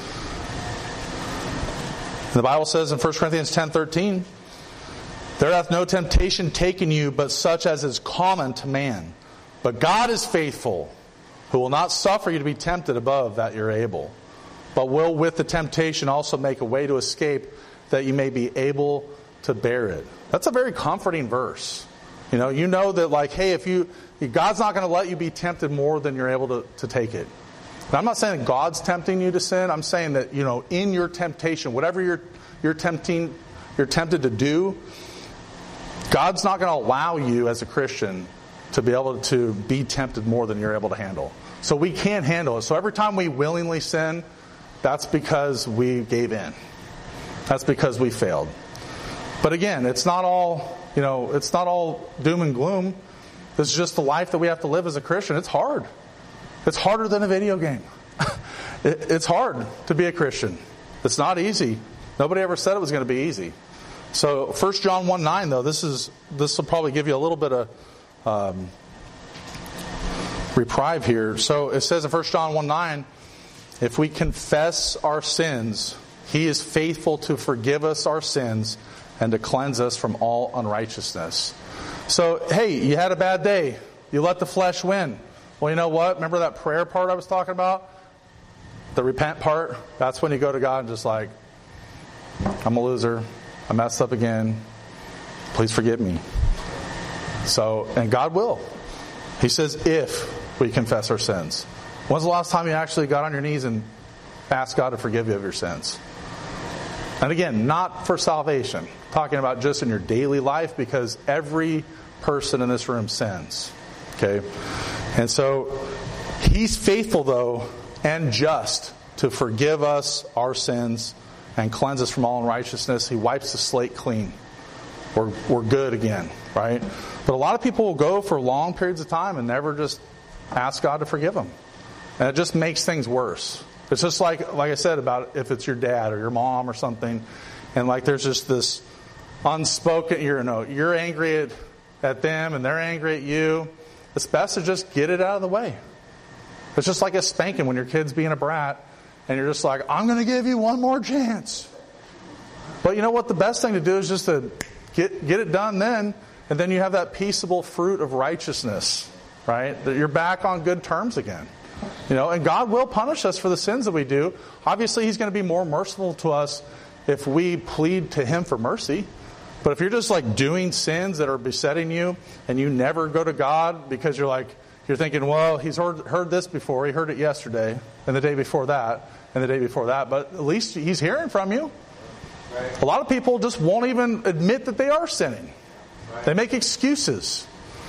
The Bible says in 1 Corinthians 10:13, there hath no temptation taken you, but such as is common to man. But God is faithful, who will not suffer you to be tempted above that you're able, but will with the temptation also make a way to escape, that you may be able to bear it. That's a very comforting verse. You know that like, hey, God's not going to let you be tempted more than you're able to take it. And I'm not saying that God's tempting you to sin. I'm saying that, in your temptation, whatever you're tempted to do, God's not going to allow you as a Christian to be able to be tempted more than you're able to handle. So we can't handle it. So every time we willingly sin, that's because we gave in. That's because we failed. But again, it's not all doom and gloom. This is just the life that we have to live as a Christian. It's hard. It's harder than a video game. It's hard to be a Christian. It's not easy. Nobody ever said it was going to be easy. So 1 John 1:9, though, this will probably give you a little bit of reprieve here. So it says in 1 John 1:9, if we confess our sins, He is faithful to forgive us our sins and to cleanse us from all unrighteousness. So, hey, you had a bad day. You let the flesh win. Well, you know what? Remember that prayer part I was talking about? The repent part? That's when you go to God and just like, I'm a loser. I messed up again. Please forgive me. So, and God will. He says, if we confess our sins. When's the last time you actually got on your knees and asked God to forgive you of your sins? And again, not for salvation. Talking about just in your daily life, because every person in this room sins. Okay? And so, He's faithful, though, and just to forgive us our sins and cleanse us from all unrighteousness. He wipes the slate clean. we're good again, right? But a lot of people will go for long periods of time and never just ask God to forgive them. And it just makes things worse. It's just like I said about if it's your dad or your mom or something, and like there's just this unspoken, you're angry at them and they're angry at you. It's best to just get it out of the way. It's just like a spanking when your kid's being a brat and you're just like, I'm going to give you one more chance. But you know what? The best thing to do is just to get it done then, and then you have that peaceable fruit of righteousness, right? That you're back on good terms again. And God will punish us for the sins that we do. Obviously, He's going to be more merciful to us if we plead to Him for mercy. But if you're just like doing sins that are besetting you and you never go to God because you're thinking, well, He's heard this before. He heard it yesterday and the day before that and the day before that. But at least He's hearing from you. Right. A lot of people just won't even admit that they are sinning. Right. They make excuses.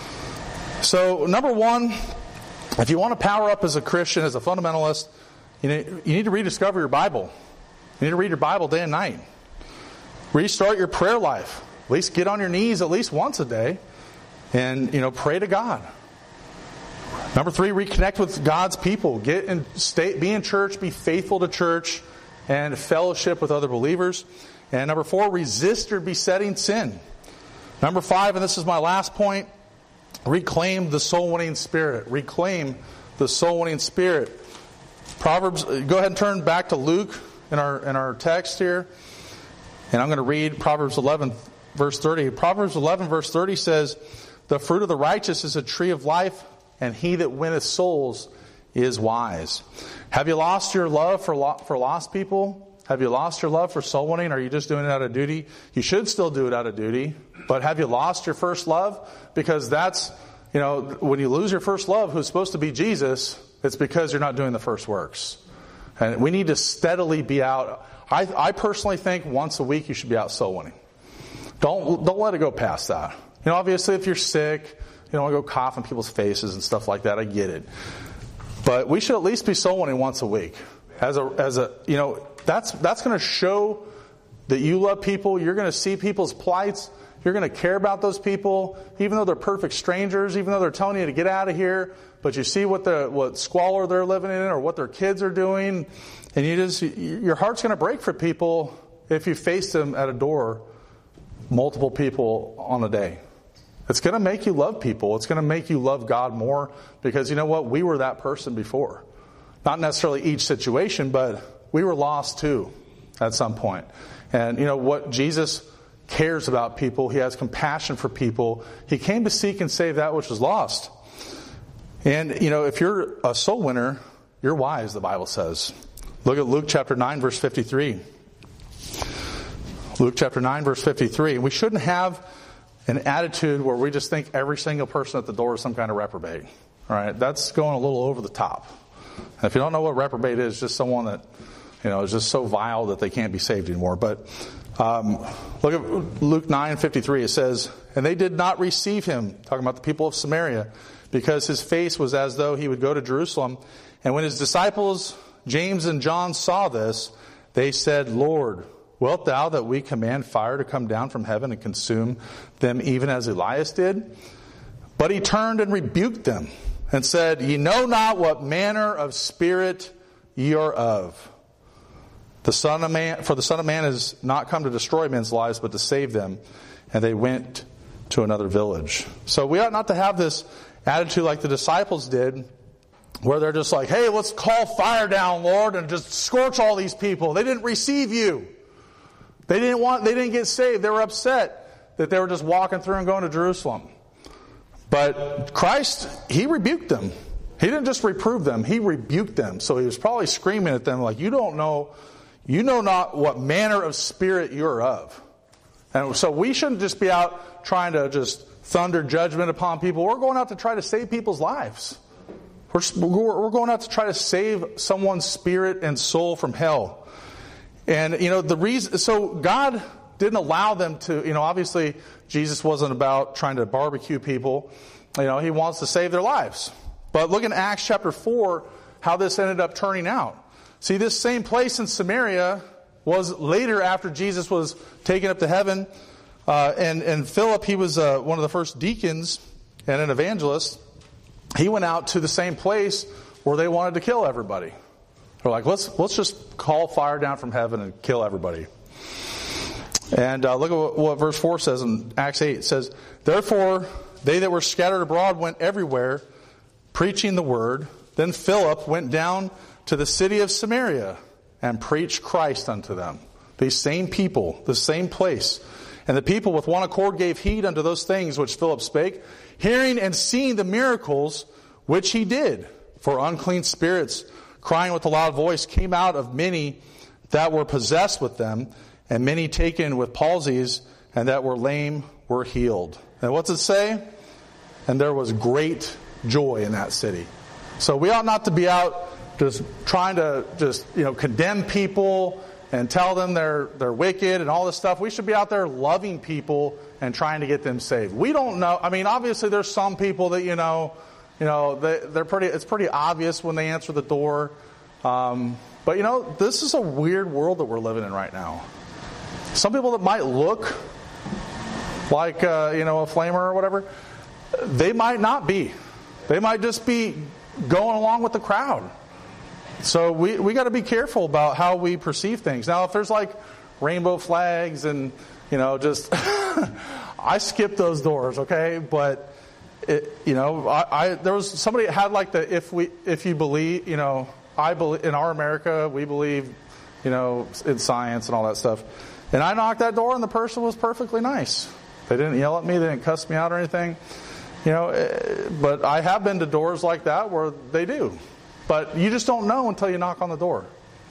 So, number one, if you want to power up as a Christian, as a fundamentalist, you need to rediscover your Bible. You need to read your Bible day and night. Restart your prayer life. At least get on your knees at least once a day and, pray to God. Number 3, reconnect with God's people. Be in church, be faithful to church, and fellowship with other believers. And number 4, resist your besetting sin. Number 5, and this is my last point, reclaim the soul-winning spirit. Reclaim the soul-winning spirit. Proverbs, go ahead and turn back to Luke in our text here. And I'm going to read Proverbs 11, verse 30. Proverbs 11, verse 30 says, the fruit of the righteous is a tree of life, and he that winneth souls is wise. Have you lost your love for lost people? Have you lost your love for soul winning? Are you just doing it out of duty? You should still do it out of duty. But have you lost your first love? Because that's, when you lose your first love, who's supposed to be Jesus, it's because you're not doing the first works. And we need to steadily be out. I personally think once a week you should be out soul winning. Don't let it go past that. Obviously if you're sick, you don't want to go cough in people's faces and stuff like that. I get it. But we should at least be soul winning once a week. That's going to show that you love people. You're going to see people's plights. You're going to care about those people, even though they're perfect strangers, even though they're telling you to get out of here. But you see what squalor they're living in or what their kids are doing. And your heart's going to break for people if you face them at a door, multiple people on a day. It's going to make you love people. It's going to make you love God more because you know what? We were that person before. Not necessarily each situation, but we were lost too at some point. And what Jesus cares about people. He has compassion for people. He came to seek and save that which was lost. And, if you're a soul winner, you're wise, the Bible says. Look at Luke chapter 9, verse 53. Luke chapter 9, verse 53. We shouldn't have an attitude where we just think every single person at the door is some kind of reprobate. All right? That's going a little over the top. And if you don't know what reprobate is, just someone that, is just so vile that they can't be saved anymore. But look at Luke 9:53. It says, and they did not receive him, talking about the people of Samaria, because his face was as though he would go to Jerusalem. And when his disciples, James and John, saw this, they said, Lord, wilt thou that we command fire to come down from heaven and consume them even as Elias did? But he turned and rebuked them and said, ye know not what manner of spirit ye are of. For the Son of Man is not come to destroy men's lives, but to save them. And they went to another village. So we ought not to have this attitude like the disciples did, where they're just like, hey, let's call fire down, Lord, and just scorch all these people. They didn't receive you. They didn't get saved. They were upset that they were just walking through and going to Jerusalem. But Christ, He rebuked them. He didn't just reprove them. He rebuked them. So He was probably screaming at them like, you know not what manner of spirit you're of. And so we shouldn't just be out trying to just thunder judgment upon people. We're going out to try to save people's lives. We're going out to try to save someone's spirit and soul from hell. And, the reason, so God didn't allow them to, obviously Jesus wasn't about trying to barbecue people. He wants to save their lives. But look in Acts chapter 4, how this ended up turning out. See, this same place in Samaria was later after Jesus was taken up to heaven. And Philip, he was one of the first deacons and an evangelist. He went out to the same place where they wanted to kill everybody. They're like, let's just call fire down from heaven and kill everybody. And look at what verse 4 says in Acts 8. It says, therefore, they that were scattered abroad went everywhere, preaching the word. Then Philip went down to the city of Samaria and preached Christ unto them. These same people, the same place. And the people with one accord gave heed unto those things which Philip spake, hearing and seeing the miracles which he did. For unclean spirits, crying with a loud voice, came out of many that were possessed with them, and many taken with palsies, and that were lame were healed. And what's it say? And there was great joy in that city. So we ought not to be out just trying to condemn people and tell them they're wicked and all this stuff. We should be out there loving people and trying to get them saved. We don't know. I mean, obviously there's some people that they're pretty. It's pretty obvious when they answer the door. But this is a weird world that we're living in right now. Some people that might look like a flamer or whatever, they might not be. They might just be going along with the crowd. So we got to be careful about how we perceive things. Now, if there's like rainbow flags and just I skip those doors, okay? But there was somebody that had like the if you believe, I believe in our America, we believe, in science and all that stuff. And I knocked that door and the person was perfectly nice. They didn't yell at me, they didn't cuss me out or anything. But I have been to doors like that where they do. But you just don't know until you knock on the door.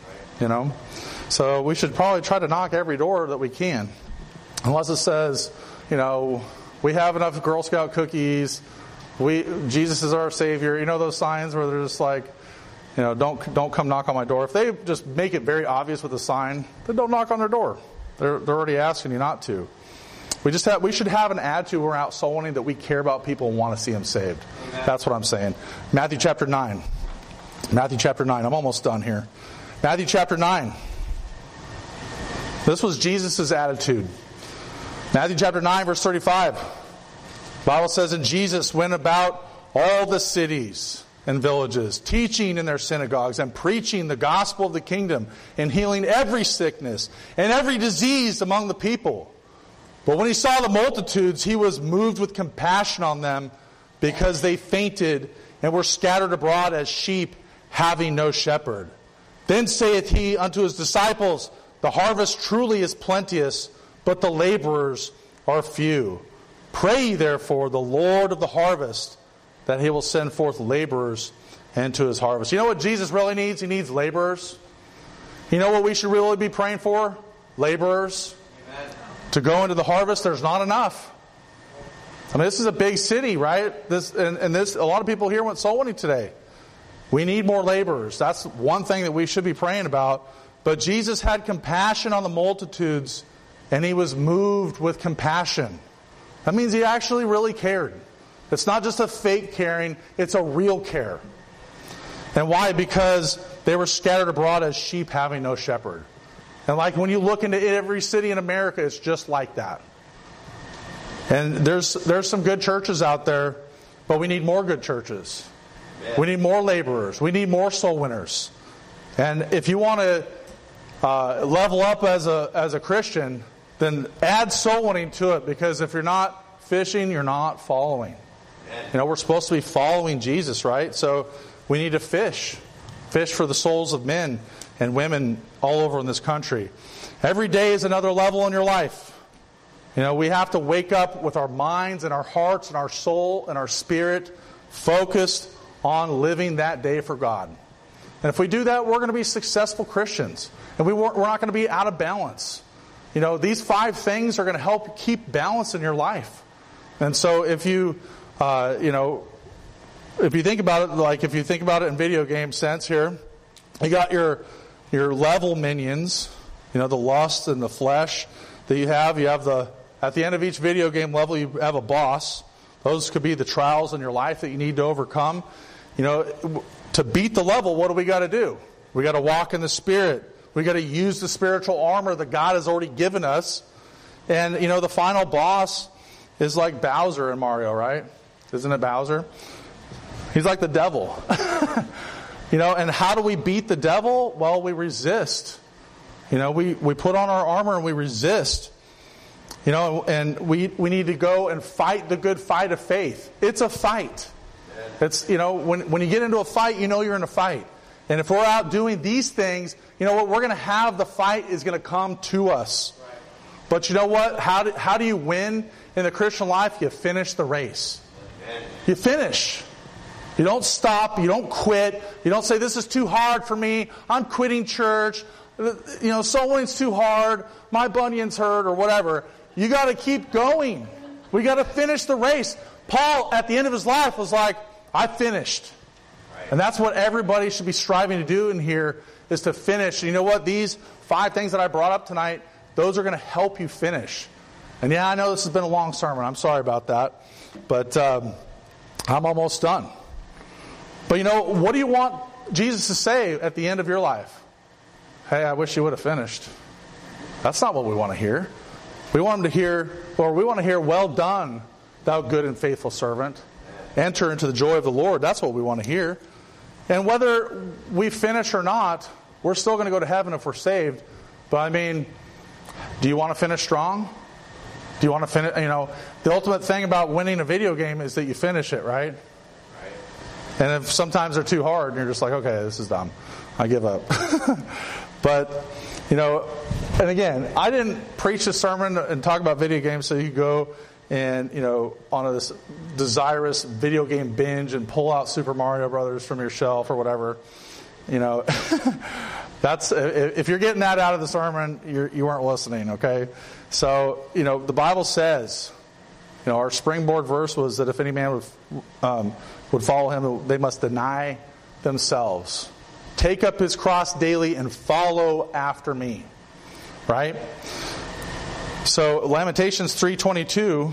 So we should probably try to knock every door that we can. Unless it says, we have enough Girl Scout cookies. Jesus is our Savior. Those signs where they're just like, don't come knock on my door. If they just make it very obvious with a sign, then don't knock on their door. They're already asking you not to. We should have an attitude when we're out soul winning that we care about people and want to see them saved. Amen. That's what I'm saying. Matthew chapter 9. I'm almost done here. Matthew chapter 9. This was Jesus' attitude. Matthew chapter 9, verse 35. The Bible says, and Jesus went about all the cities and villages, teaching in their synagogues and preaching the gospel of the kingdom and healing every sickness and every disease among the people. But when he saw the multitudes, he was moved with compassion on them because they fainted and were scattered abroad as sheep having no shepherd. Then saith he unto his disciples, the harvest truly is plenteous, but the laborers are few. Pray ye therefore the Lord of the harvest, that he will send forth laborers into his harvest. You know what Jesus really needs? He needs laborers. You know what we should really be praying for? Laborers. Amen. To go into the harvest, there's not enough. I mean, this is a big city, right? A lot of people here went soul winning today. We need more laborers. That's one thing that we should be praying about. But Jesus had compassion on the multitudes, and he was moved with compassion. That means he actually really cared. It's not just a fake caring, it's a real care. And why? Because they were scattered abroad as sheep having no shepherd. And like when you look into every city in America, it's just like that. And there's some good churches out there, but we need more good churches. We need more laborers. We need more soul winners. And if you want to level up as a Christian, then add soul winning to it, because if you're not fishing, you're not following. We're supposed to be following Jesus, right? So we need to fish for the souls of men and women all over in this country. Every day is another level in your life. We have to wake up with our minds and our hearts and our soul and our spirit focused on living that day for God. And if we do that, we're going to be successful Christians. And we're not going to be out of balance. These 5 things are going to help keep balance in your life. And so if you think about it, in video game sense here, you got your level minions, the lust and the flesh that you have. You have at the end of each video game level, you have a boss. Those could be the trials in your life that you need to overcome. To beat the level, what do we got to do? We got to walk in the Spirit. We got to use the spiritual armor that God has already given us. And, the final boss is like Bowser in Mario, right? Isn't it Bowser? He's like the devil. And how do we beat the devil? Well, we resist. We put on our armor and we resist. And we need to go and fight the good fight of faith. It's a fight. It's, when you get into a fight, you're in a fight. And if we're out doing these things, what we're going to have, the fight is going to come to us. But you know what? How do you win in the Christian life? You finish the race. You finish. You don't stop. You don't quit. You don't say, this is too hard for me. I'm quitting church. Soul winning's too hard. My bunion's hurt or whatever. You got to keep going. We got to finish the race. Paul, at the end of his life, was like, I finished. And that's what everybody should be striving to do in here, is to finish. You know what? These 5 things that I brought up tonight, those are going to help you finish. And yeah, I know this has been a long sermon. I'm sorry about that. But I'm almost done. But what do you want Jesus to say at the end of your life? Hey, I wish you would have finished. That's not what we want to hear. We want him to hear, well done, thou good and faithful servant. Enter into the joy of the Lord. That's what we want to hear. And whether we finish or not, we're still going to go to heaven if we're saved. But do you want to finish strong? Do you want to finish? The ultimate thing about winning a video game is that you finish it, right? And if sometimes they're too hard, and you're just like, okay, this is dumb. I give up. But, and again, I didn't preach a sermon and talk about video games so you go and, on this desirous video game binge and pull out Super Mario Brothers from your shelf or whatever. That's, if you're getting that out of the sermon, you weren't listening, okay? So, the Bible says, our springboard verse was that if any man would follow him, they must deny themselves. Take up his cross daily and follow after me. Right? So Lamentations 3:22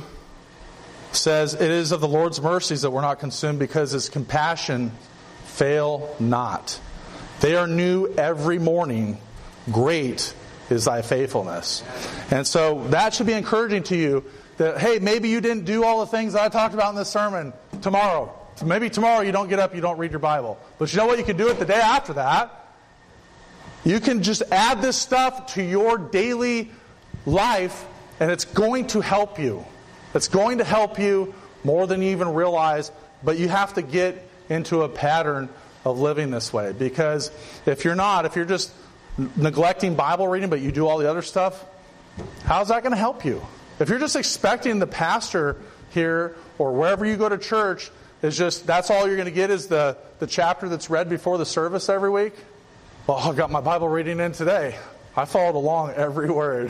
says, it is of the Lord's mercies that we're not consumed, because his compassion fail not. They are new every morning. Great is thy faithfulness. And so that should be encouraging to you that, hey, maybe you didn't do all the things that I talked about in this sermon tomorrow. Maybe tomorrow you don't get up, you don't read your Bible. But you know what you can do it the day after that? You can just add this stuff to your daily life, and it's going to help you. It's going to help you more than you even realize, but you have to get into a pattern of living this way. Because if you're just neglecting Bible reading, but you do all the other stuff, how's that going to help you? If you're just expecting the pastor here or wherever you go to church is just, that's all you're going to get is the chapter that's read before the service every week. Well, I got my Bible reading in today. I followed along every word,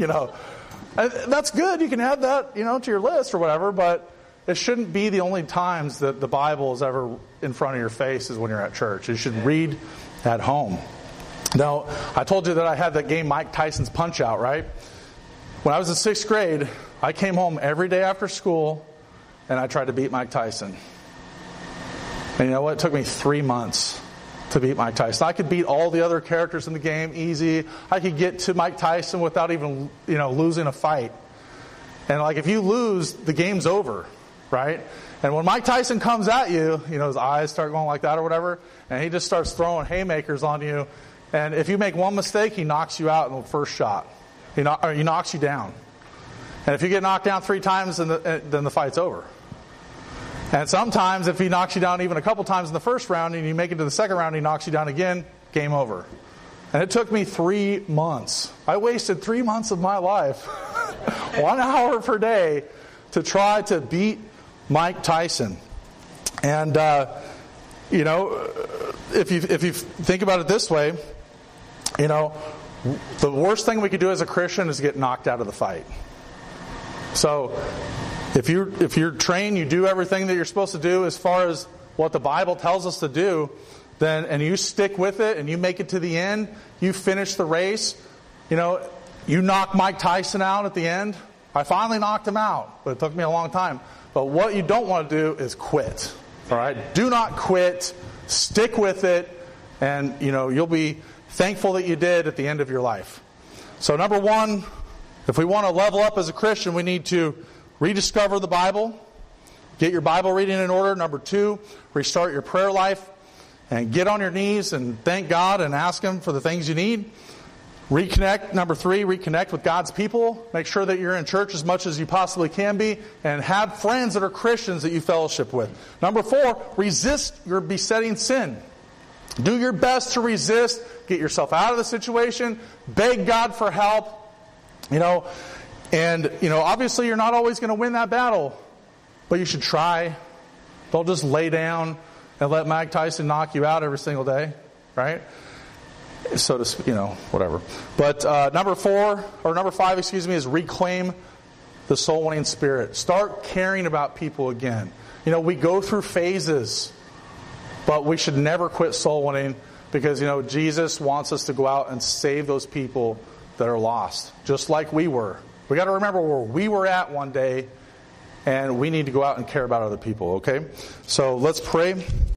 And that's good. You can add that, to your list or whatever, but it shouldn't be the only times that the Bible is ever in front of your face is when you're at church. You should read at home. Now, I told you that I had that game Mike Tyson's Punch-Out, right? When I was in 6th grade, I came home every day after school and I tried to beat Mike Tyson. And you know what? It took me 3 months to beat Mike Tyson. I could beat all the other characters in the game easy. I could get to Mike Tyson without even, losing a fight. And if you lose, the game's over, right? And when Mike Tyson comes at you, his eyes start going like that or whatever, and he just starts throwing haymakers on you. And if you make one mistake, he knocks you out in the first shot. He knocks you down. And if you get knocked down 3 times, then the fight's over. And sometimes if he knocks you down even a couple times in the first round and you make it to the second round and he knocks you down again, game over. And it took me 3 months. I wasted 3 months of my life, 1 hour per day, to try to beat Mike Tyson. And, if you think about it this way, the worst thing we could do as a Christian is get knocked out of the fight. So if you're trained, you do everything that you're supposed to do as far as what the Bible tells us to do, and you stick with it and you make it to the end, you finish the race, you knock Mike Tyson out at the end. I finally knocked him out, but it took me a long time. But what you don't want to do is quit. All right? Do not quit. Stick with it, and you'll be thankful that you did at the end of your life. So number 1, If we want to level up as a Christian, we need to rediscover the Bible, get your Bible reading in order. Number 2, restart your prayer life, and get on your knees and thank God and ask Him for the things you need. Reconnect. Number 3, reconnect with God's people. Make sure that you're in church as much as you possibly can be, and have friends that are Christians that you fellowship with. Number 4, resist your besetting sin. Do your best to resist. Get yourself out of the situation. Beg God for help. Obviously you're not always going to win that battle, but you should try. Don't just lay down and let Mike Tyson knock you out every single day, right? So whatever. But number 5, is reclaim the soul winning spirit. Start caring about people again. We go through phases, but we should never quit soul winning, because Jesus wants us to go out and save those people that are lost, just like we were. We got to remember where we were at one day, and we need to go out and care about other people, okay? So let's pray.